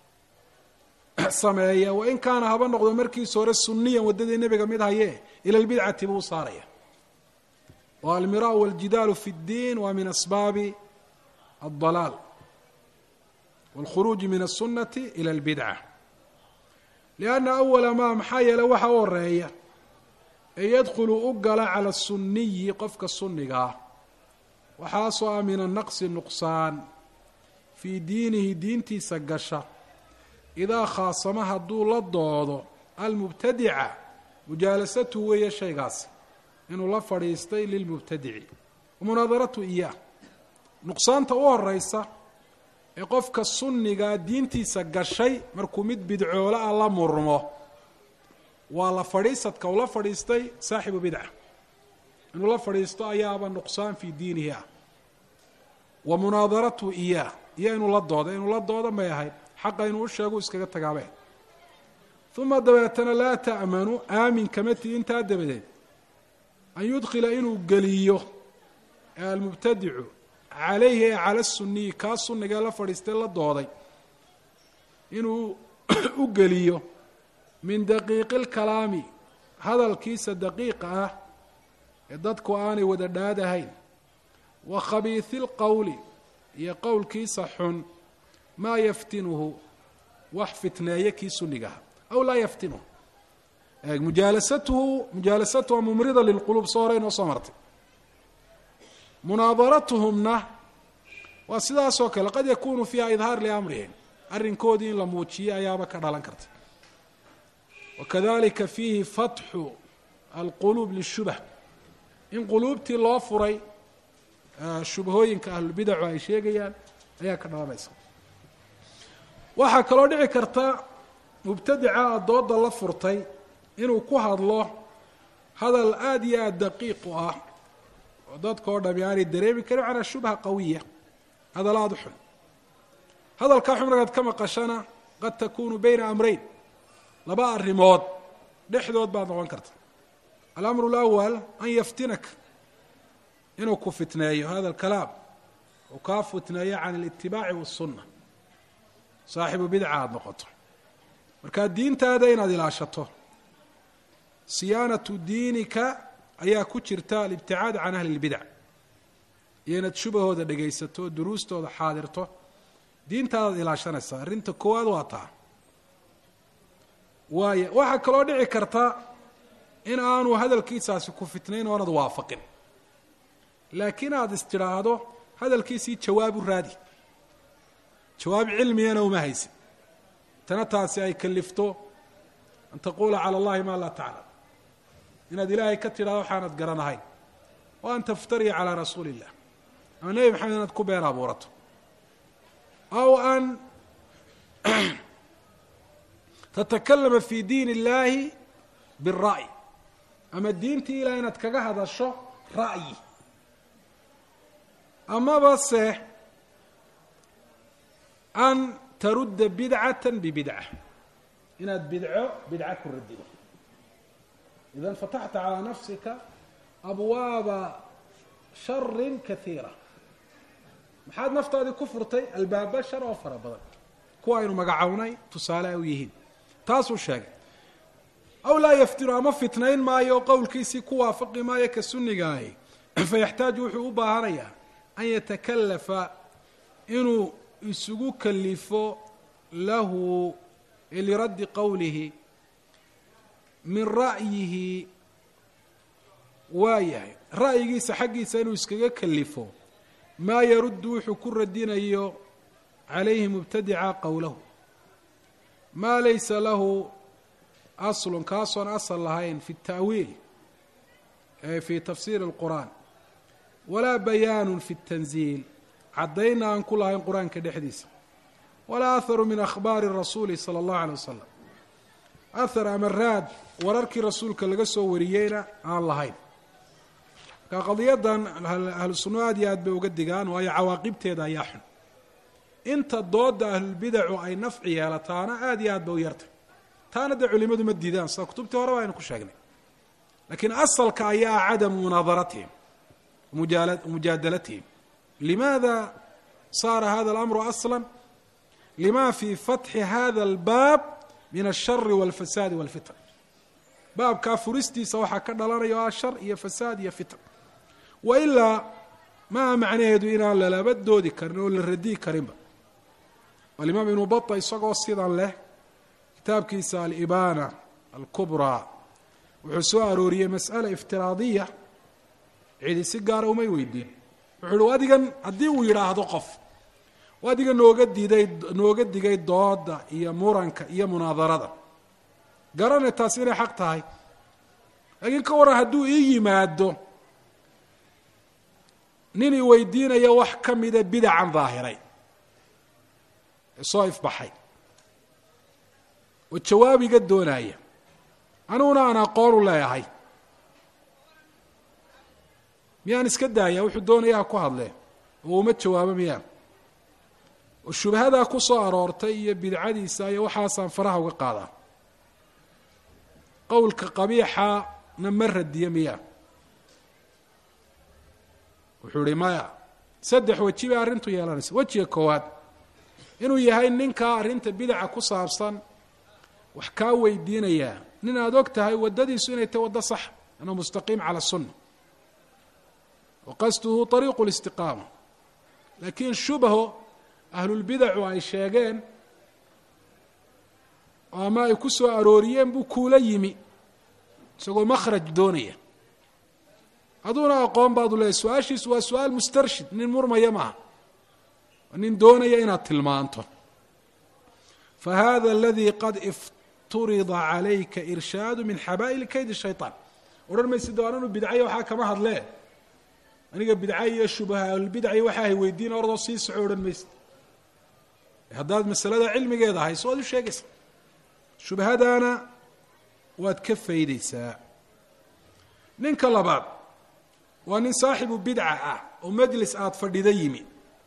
sameeya wain kaana haba noqdo markiisa hore suniyan waddadii nebiga mid haye ila lbidcati buu saaraya wa almiraa waاljidaalu fi اddiin waa min asbaabi aلdalaal wاlkhuruuji min الsunati ilى اlbidca lianna awala maa maxaa yeele waxa u horeeya ee yadkhulu u gala cala الsuniyi qofka sunnigaa waxaasoo ah min anaqsi nuqsaan fii diinihi diintiisa gasha idaa khaasama hadduu la doodo almubtadica mujaalasatu weeye shaygaasi inuu la fadhiistay lilmubtadici wamunaadaratu iyaah nuqsaanta u horeysa ee qofka sunnigaa diintiisa gashay markuu mid bidcoola ah la murmo waa la fadhiisadka uu la fadhiistay saaxibu bidca inuu la fadhiisto ayaaba nuqsaan fii diinihi ah wa munaadaratu iyaah iyo inuu la doodo may ahayd xaqa inuu u sheegu iskaga tagaabe uma dabeetana laa ta'manu aamin kama tihi intaa dabadeed an yudkhila inuu geliyo almubtadicu calayhi ee cala suniyi kaa sunnigae la fadhiistay la dooday inuu u geliyo min daqiiqi lkalaami hadalkiisa daqiiqa ah ee dadku aanay wada dhaadahayn wa khabiisi lqowli iyo qowlkiisa xun maa yaftinuhu wax fitneeye kii sunnigaha aw laa yaftinuhu mujaalasatuha mumrida lilquluub soo hore inoo soo martay munaadaratuhumna waa sidaasoo kale qad yakunu fiiha idhaar liamrihim arrinkoodii in la muujiyo ayaaba ka dhalan karta. wakadalika fiihi fatxu alquluub lishubah, in quluubtii loo furay shubahooyinka ahlulbidacu ay sheegayaan ayaa ka dhalanaysa. waxaa kaloo dhici karta mubtadica dooda la furtay inuu ku hadlo hadal aada iyo aada daqiiq u ah oo dadka oo dhami aanay dareemi karin calaa shubha qawiya, hadal aada u xun. hadalkaa xun markaad ka maqashana qad takunu bayna amrayn, laba arrimood dhexdood baad noqon karta. alamru alawal an yaftinaka, inuu ku fitneeyo hada alkalaam, uu kaa fitneeyo can alitibaaci wasunna, saaxibu bidca aada noqoto. markaa diintaada inaad ilaashato, siyaanatu diinika ayaa ku jirta alibticaad can ahli اlbidac, iyo inaad shubahooda dhegaysato, duruustooda xaadirto, diintaadaad ilaashanaysaa. arrinta koowaad waa taa. waayo waxaa kaloo dhici karta in aanu hadalkiisaasi ku fitnayn oonad waafaqin, laakiin aada istidhaahdo hadalkiisii jawaab u raadi, jawaab cilmiyana uma haysin, tana taasi ay kalifto an taquula cala allahi maa laa taclam, inaad ilaahay ka tidhahdo waxaanad garanahayn, oo an taftariya calaa rasuuli illah, ama nebi maxamed inaad ku been abuurato, aw an tatakalama fi diin illahi bira'y, ama diintii ilahay inaad kaga hadasho ra'yi, amaba se an tarudda bidcata bibidca, inaad bidco ku radido. idan fataxta calaa nafsika abwaaba sharin kaiira, maxaad naftaadii ku furtay albaaba shar oo fara badan, kuwa aynu magacownay tusaale ay u yihiin. taasuu sheegay. aw laa yaftinu, ama fitnayn maayo o qowlkiisii ku waafaqi maayo ka sunigaahi, fayaxtaaju wuxuu u baahanayaa an yatakalafa, inuu isugu kalifo lahu liraddi qowlihi min ra'yihi, waa yahay ra'yigiisa xaggiisa inuu iskaga kalifo maa yaruddu wuxuu ku radinayo calayhi mubtadica qowlahu, maa laysa lahu aslun, kaasoon asal lahayn fi الta'wiil fi tafsiir اlqur'aan, walaa bayaanu fi الtanziil, caddayna aan ku lahayn qur-aanka dhexdiisa, walaa aharu min akhbaari rasuuli salى اllahu alيه wasalam, ahar ama raad wararkii rasuulka laga soo wariyeyna aan lahayn. markaa qadiyadan ahlu sunna aad iyo aad bay uga digaan, waayo cawaaqibteeda ayaa xun. inta dooda ahlulbidacu ay nafci yeelataana aada iyo aad ba u yartay, taana dee culimadu ma diidaan, sida kutubtii hore ba aynu ku sheegnay. laakiin asalka ayaa cadamu munaadaratihim mujaadalatihim. limaada saara hada alamru asla? lima fi fatxi hada albaab min alshari walfasaadi walfitan. baabkaa furistiisa waxaa ka dhalanaya o ah shar iyo fasaad iyo fitan. wailaa maaha macnaheedu inaan lalaba doodi karin oo la radiyi karinba. alimaam ibnu bata isagoo sidan leh kitaabkiisa alibaana alkubraa wuxuu soo arooriyey mas'ala iftiraadiya, cidi si gaara umay weydiin. wuxuu uhi adigan haddii uu yidhaahdo qof, adiga nooga digay dooda iyo muranka iyo munaadarada, garane taas inay xaq tahay, laakiin ka waran hadduu ii yimaado nin i weydiinaya wax ka mida bidacan daahiray ee soo ifbaxay oo jawaab iga doonaya, aniguna aan aqoon u leeyahay, miyaan iska daaya wuxuu doonayaa ku hadlee oo uma jawaabo miyaa? oo shubhadaa ku soo aroortay iyo bidcadiisa iyo waxaasaan faraha uga qaadaa, qowlka qabiixana ma radiyo miyaa? wuxuu ihi maya. 3 weji bay arrintu yeelanaysa. wejiga koowaad inuu yahay ninkaa arrinta bidaca ku saabsan wax kaa weydiinayaa nin aad og tahay waddadiisu inay tahay waddo sax, anuu mustaqiim cala sunna, wa qasduhu طariiqu اlistiqaama, laakiin shubho ahlulbidacu ay sheegeen ama ay ku soo arooriyeen buu kuula yimi isagoo makhraj doonaya, aduuna aqoon baad u leeyahy. su-aashiisu waa su-aal mustarshid, nin murmaya maaha, waa nin doonaya inaad tilmaanto fahada aladii qad ifturida calayka irshaadu min xabaa'ili kayd shayطaan odhan maysid o ananu bidcayo waxaa kama hadlee aniga bidca iyo shubahaalbidci waxa hay weydiin ordoo sii soco odhan maysid haddaad masalada cilmigeeda hayso waad u sheegaysaa shubhadaana waad ka faydaysaa. ninka labaad waa nin saaxibu bidca ah oo majlis aada fadhida yimi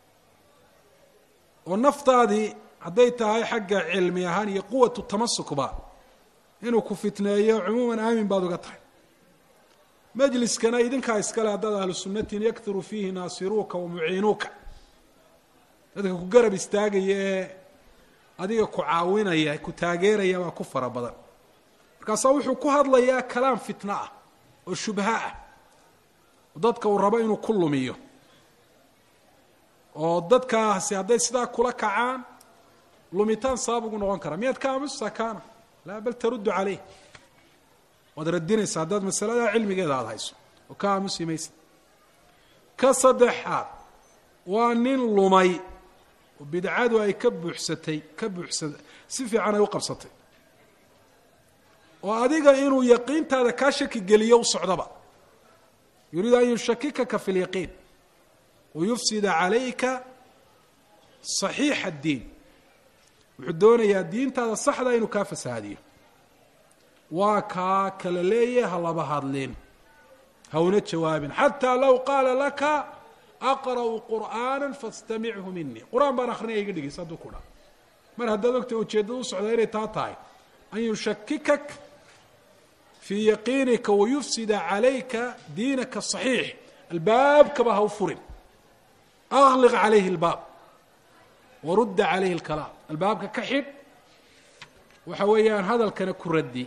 oo naftaadii hadday tahay xagga cilmi ahaan iyo quwatu tamasukba inuu ku fitneeyo cumuuman aamin baad uga tahay. majliskana idinkaa iskale haddaad ahlu sunnatiin yakturu fiihi naasiruuka wa muciinuuka dadka ku garab istaagaya ee adiga ku caawinaya ku taageeraya waa ku fara badan. markaasaa wuxuu ku hadlayaa kalaam fitna ah oo shubha ah oo dadka uu rabo inuu ku lumiyo oo dadkaasi hadday sidaa kula kacaan lumitaan sabab ugu noqon kara. miyaad ka aamusaa kaana laa bal taruddu caleyh waad radinaysaa haddaad masalada cilmigeeda aada hayso oo ka aamusi maysa. ka saddexaad waa nin lumay oo bidcadu ay ka buuxsatay si fiican ay u qabsatay oo adiga inuu yaqiintaada kaa shaki geliyo u socdaba yuriidu an yushakikaka fi lyaqiin wayufsida calayka صaxiixa اdiin wuxuu doonayaa diintaada saxda inuu kaa fasahaadiyo. waa kaa kala leeya ha laba hadlin hawna jawaabin xataa low qaala laka aqra'u qur'aana faاstamichu minii qur-aan baan akrinaya iga dhigaysa hadduu ku dhaa mar haddaad ogta ujeeddada u socdaa inay taa tahay an yushakikak fii yaqiinika wayufsida calayka diinaka صaxiix albaabkaba ha u furin agliq calayhi اlbaab warudda calayhi اlkalaam albaabka ka xidh waxa weeyaan hadalkana ku raddi.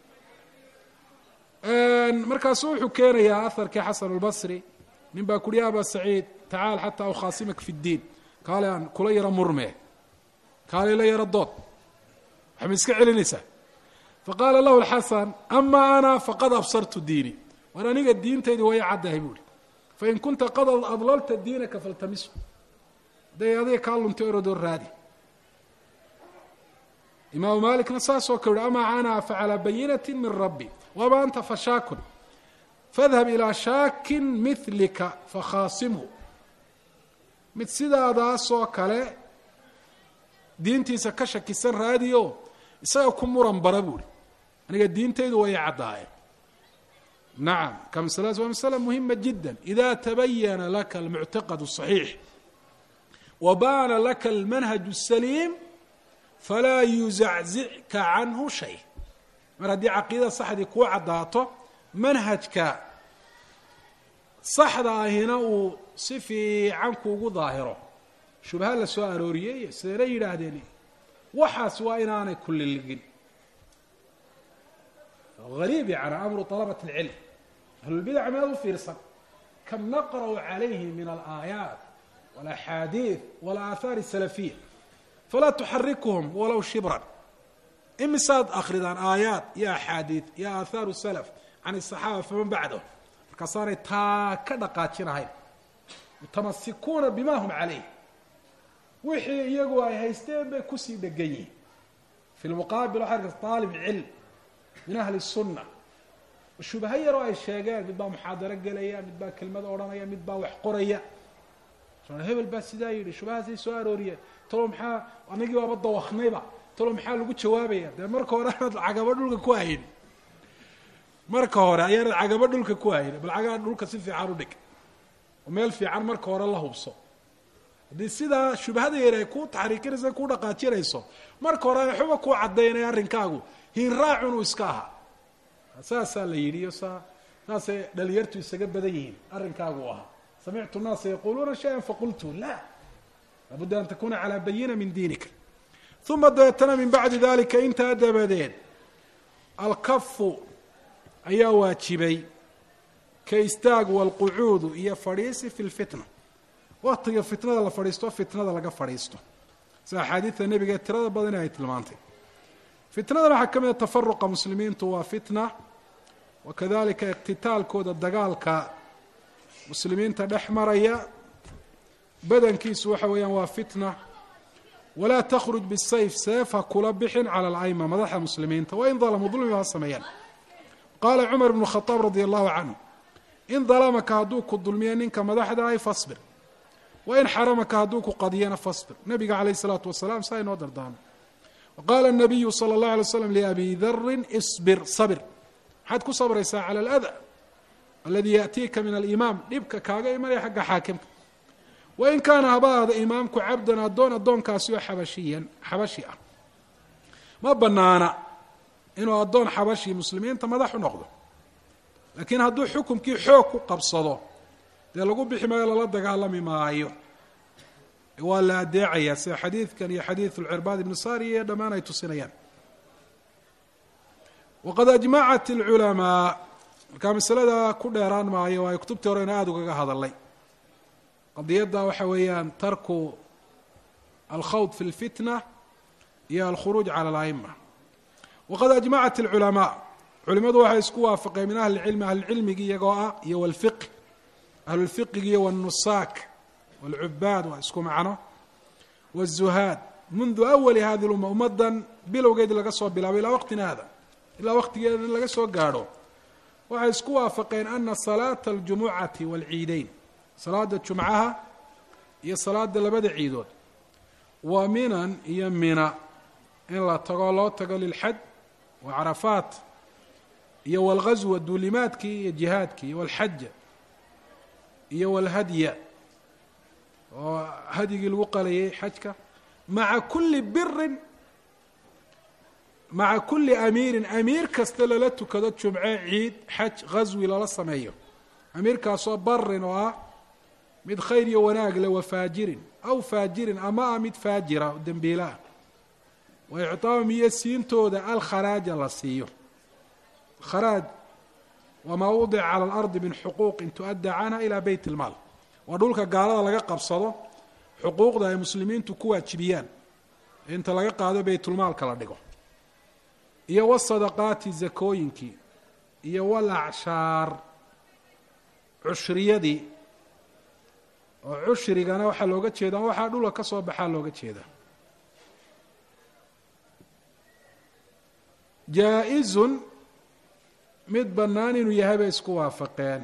markaasu wuxuu keenayaa aharkii xasan اlbasri nin baa kuhi ya aba saciid tacaal xataa ukhaasimaka fi اddiin kaale aan kula yaro murmee kaale la yaro dood waxma iska celinaysaa faqaala lahu اlxasan ama ana faqad absartu diini war aniga diintaydi way caddahay buuhi fain kunta qad adlalta diinaka faltamisu hadday adiga kaa luntay orodoo raadi. imaamu malikna saasoo kale uhi ama ana facalى bayinati min rabbi wama anta fashaakun fadhab ilaa shaakin milika fakhaasimhu mid sidaadaasoo kale diintiisa ka shakisan raadiyo isaga ku muran bara buuhi aniga diintaydu way caddaaye. nacam ka masaladaas waa masala muhima jida ida tabayana laka almuctaqad الصaxiix wabaana laka almanhaj الsaliim falaa yuzaczicka canhu shay. mar haddii caqiidada saxdii kuu caddaato manhajka saxda ahina uu si fiican kuugu daahiro shubha la soo arooriyey sidayna yidhaahdeen waxaas waa inaanay kuliligin. غريب يعني أمر طلبة العلم أهل البدع ما u fiirsan كم نقرأ عليه من الآيات والأحاديث والآثار السلفية فلا تحركهم ولو شبرا imisaad akridaan aayaad iyo أxaadiiث iyo آثاar السلف عن الصحاabة فمن بعdهم markaasaanay taa ka dhaqaajinahayn mutamasikuuna bima hm عalayh wixii iyagu ay haysteen bay kusii dhegan yihin في المqaabil waxa arkas طaalib cilm min ahli الsunة shubaha yaroo ay sheegeen mid baa muxaadaro gelaya mid baa kelmad odhanaya mid baa wax qoraya hebel baa sidaa yidhi shubahaasay soo arooriyeen talo maxaa anagii baaba dawaknayba talo maxaa lagu jawaabaya dee marka hore aanad cagabo dhulka ku hayn marka hore ayaanad cagabo dhulka ku hayn bal cagaha dhulka si fiican u dhig oo meel fiican marka hore la hubso haddii sidaa shubahada yar ay ku taxriikinaysa ku dhaqaajinayso marka hore ay xuba ku caddaynaya arrinkaagu hinraacun uu iska ahaa saasaa la yidhi iyo saasay dhalinyartu isaga badan yihiin arrinkaagu u ahaa samictu الnaasa yaquluuna shayئa faqultu la labudda an takuna calى bayina min diinika. uma dabeetana min bacdi dalika intaa dabadeed alkafu ayaa waajibay ka istaagu walqucuudu iyo fadhiisi fi lfitna waktiga fitnada la fadhiisto fitnada laga fadhiisto sida axaadiidta nebiga ee tirada badan ay tilmaantay. fitnadan waxaa ka mida tafaruqa muslimiintu waa fitna wakadalika iqtitaalkooda dagaalka muslimiinta dhex maraya badankiisu waxa weeyaan waa fitna walaa takhruj bisayf seef ha kula bixin cala alaima madaxa muslimiinta wain dalamuu dulmiba ha sameeyaan. qaala cumar bnu khadaab radia allahu canhu in dalamaka hadduu ku dulmiyo ninka madaxda ahy fasbir wain xaramaka hadduu ku qadiyana fasbir. nabiga calayh isalaatu wasalaam saa inoo dardaarmay. waqaala nabiyu sala allahu alay slam liabi darin isbir sabir, maxaad ku sabraysaa cala alada aladii yaأtiika min alimaam, dhibka kaaga imanaya xagga xaakimka. wain kaana haba ahda imaamku cabdan addoonkaasi oo xabashi ah, ma banaana inuu addoon xabashi muslimiinta madax u noqdo, laakiin hadduu xukumkii xoog ku qabsado dee lagu bixi maayo, lala dagaalami maayo, waa la adeecayaa sida xadiidkan iyo xadiidu lcirbaad ibni sariya dhammaan ay tusinayaan. waqad ajmacat اlculamaa, markaa masalada ku dheeraan maayo, ay kutubtii horena aada ugaga hadalay. qadiyadda waxa weeyaan tarku alkhawd fi اlfitna iyo alkhuruuj cala alaima. waqad ajmacat اlculamaa, culimadu waxay isku waafaqeen min ahli cilmi, ahlicilmigi iyagoo ah iyo wlfiq, ahlulfiqigi iyo wاnusaak wاlcubaad waa isku macno, wالzuhaad mundu awali hadi lumma, ummadan bilowgeedi laga soo bilaabo ilaa waqtina hada, ilaa waqtigeeda in laga soo gaadho, waxay isku waafaqeen ana salaata aljumucati wاlciideyn, salaada jumcaha iyo salaada labada ciidood, waa minan iyo mina in la tago loo tago lilxaj wa carafaat iyo wاlgazwa duulimaadkii iyo jihaadkii iyo wاlxaja iyo wاlhadya oo hadyigii lagu qalayay xajka, maca kuli birin, maca kuli amiirin, amiir kasta lala tukado jumce, ciid, xaj, ghaswi lala sameeyo, amiirkaasoo barin oo ah mid khayr iyo wanaag le, wa faajirin aw faajirin ama ah mid faajira o dembiilaah, wa icطaahum iyo siintooda alkharaaja la siiyo. kharaaj wamaa wudica cala alardi min xuquuqin tu'adda canha ilaa beyt ilmaal, waa dhulka gaalada laga qabsado xuquuqda ay muslimiintu ku waajibiyaan inta laga qaado beytulmaalka la dhigo, iyo wasadaqaati zakooyinkii, iyo walacshaar cushriyadii, oo cushrigana waxaa looga jeedaa waxaa dhulka ka soo baxaa looga jeedaa. jaa-izun mid bannaan inuu yahay bay isku waafaqeen.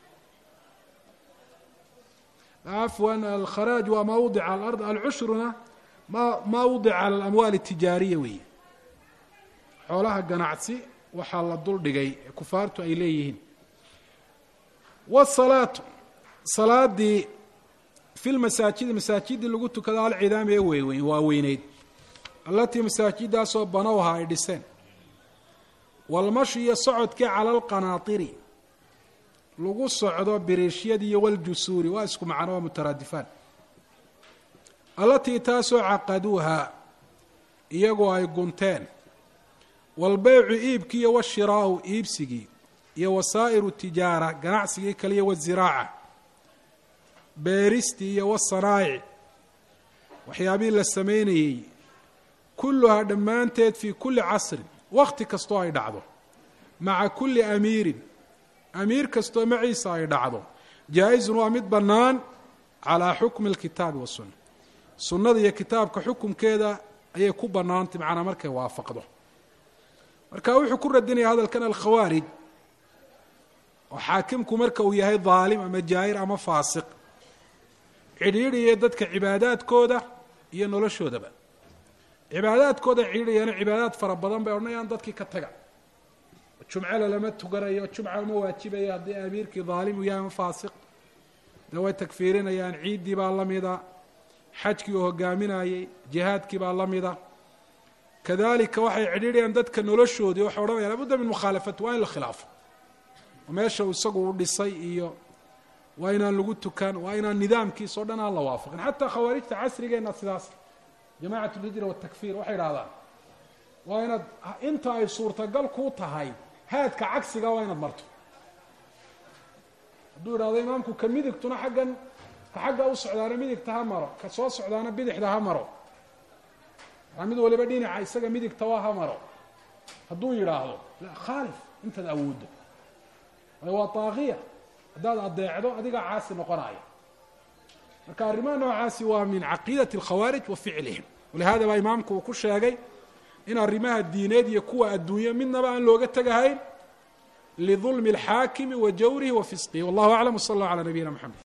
cafwan alkharaaj waa maa wudica cala alard, alcushruna maa wudica cala alamwaali tijaariya weeye, xoolaha ganacsi waxaa la dul dhigay kufaartu ay leeyihiin. wasalaatu salaadii fi lmasaajidi, masaajidii lagu tukado alcidaami ee waaweyneyd, allatii masaajidaasoo banowha ay dhiseen, walmashi iyo socodkii cala alqanaatiri lagu socdo biriishyadii iyo waljusuuri, waa isku macno, waa mutaraadifaan, allatii taasoo caqaduuha iyagoo ay gunteen, walbeycu iibkii iyo washiraau iibsigii, iyo wasaa'iru tijaara ganacsigii kaliya, waziraaca beeristii, iyo wasanaa'ic waxyaabihii la samaynayey, kulluhaa dhammaanteed fii kulli casrin, wakti kastoo ay dhacdo, maca kulli amiirin, amiir kastoo maciisa ay dhacdo, jaa-izun waa mid bannaan calaa xukmi alkitaabi wasunna, sunnada iyo kitaabka xukumkeeda ayay ku bannaantay, macnaa markay waafaqdo. marka wuxuu ku radinaya hadalkan alkhawaarij, oo xaakimku marka uu yahay daalim ama jaa'ir ama faasiq, cidhiidhiya dadka cibaadaadkooda iyo noloshoodaba. cibaadaadkooda cidhiidhiyana cibaadaad fara badan bay odhanayaan dadkii ka taga, jumcela lama tuganayo, jumca uma waajibayo haddii amiirkii daalim uu yahay ama faasiq, dee way takfiirinayaan. ciiddii baa la mida, xajkii uu hogaaminayey, jihaadkii baa la mida. kadalika waxay cidhiidhayaan dadka noloshoodii, waxay odhanayaan labudda min mukhaalafati, waa in la khilaafo, oo meesha isagu u dhisay iyo waa inaan lagu tukan, waa inaan nidaamkiisa o dhan aan la waafaqin. xataa khawaarijta casrigeenna sidaas, jamacat اlhijra watakfir waxay idhahdaan waa inaad inta ay suurtagal kuu tahay haadka cagsiga waa inaad marto. hadduu idhahdo imaamku ka midigtuna aggan ka xagga u socdaana midigta ha maro, ka soo socdaana bidixda ha maro, mid waliba dhinaca isaga midigta waa ha maro, hadduu yidhaahdo la khaalif intaad awooddo, waa taaqiya, haddaad adeecdo adigaa caasi noqonaya. marka arrimaha noocaasi waa min caqiidati alkhawaarij wa ficlihim, walihada baa imaamku uu ku sheegay in arrimaha diineed iyo kuwa adduunyo midnaba aan looga tegahayn lidulmi اlxaakimi wa jawrihi wa fisqihi wallahu aclam wsala allah calaa nabiyina mxamed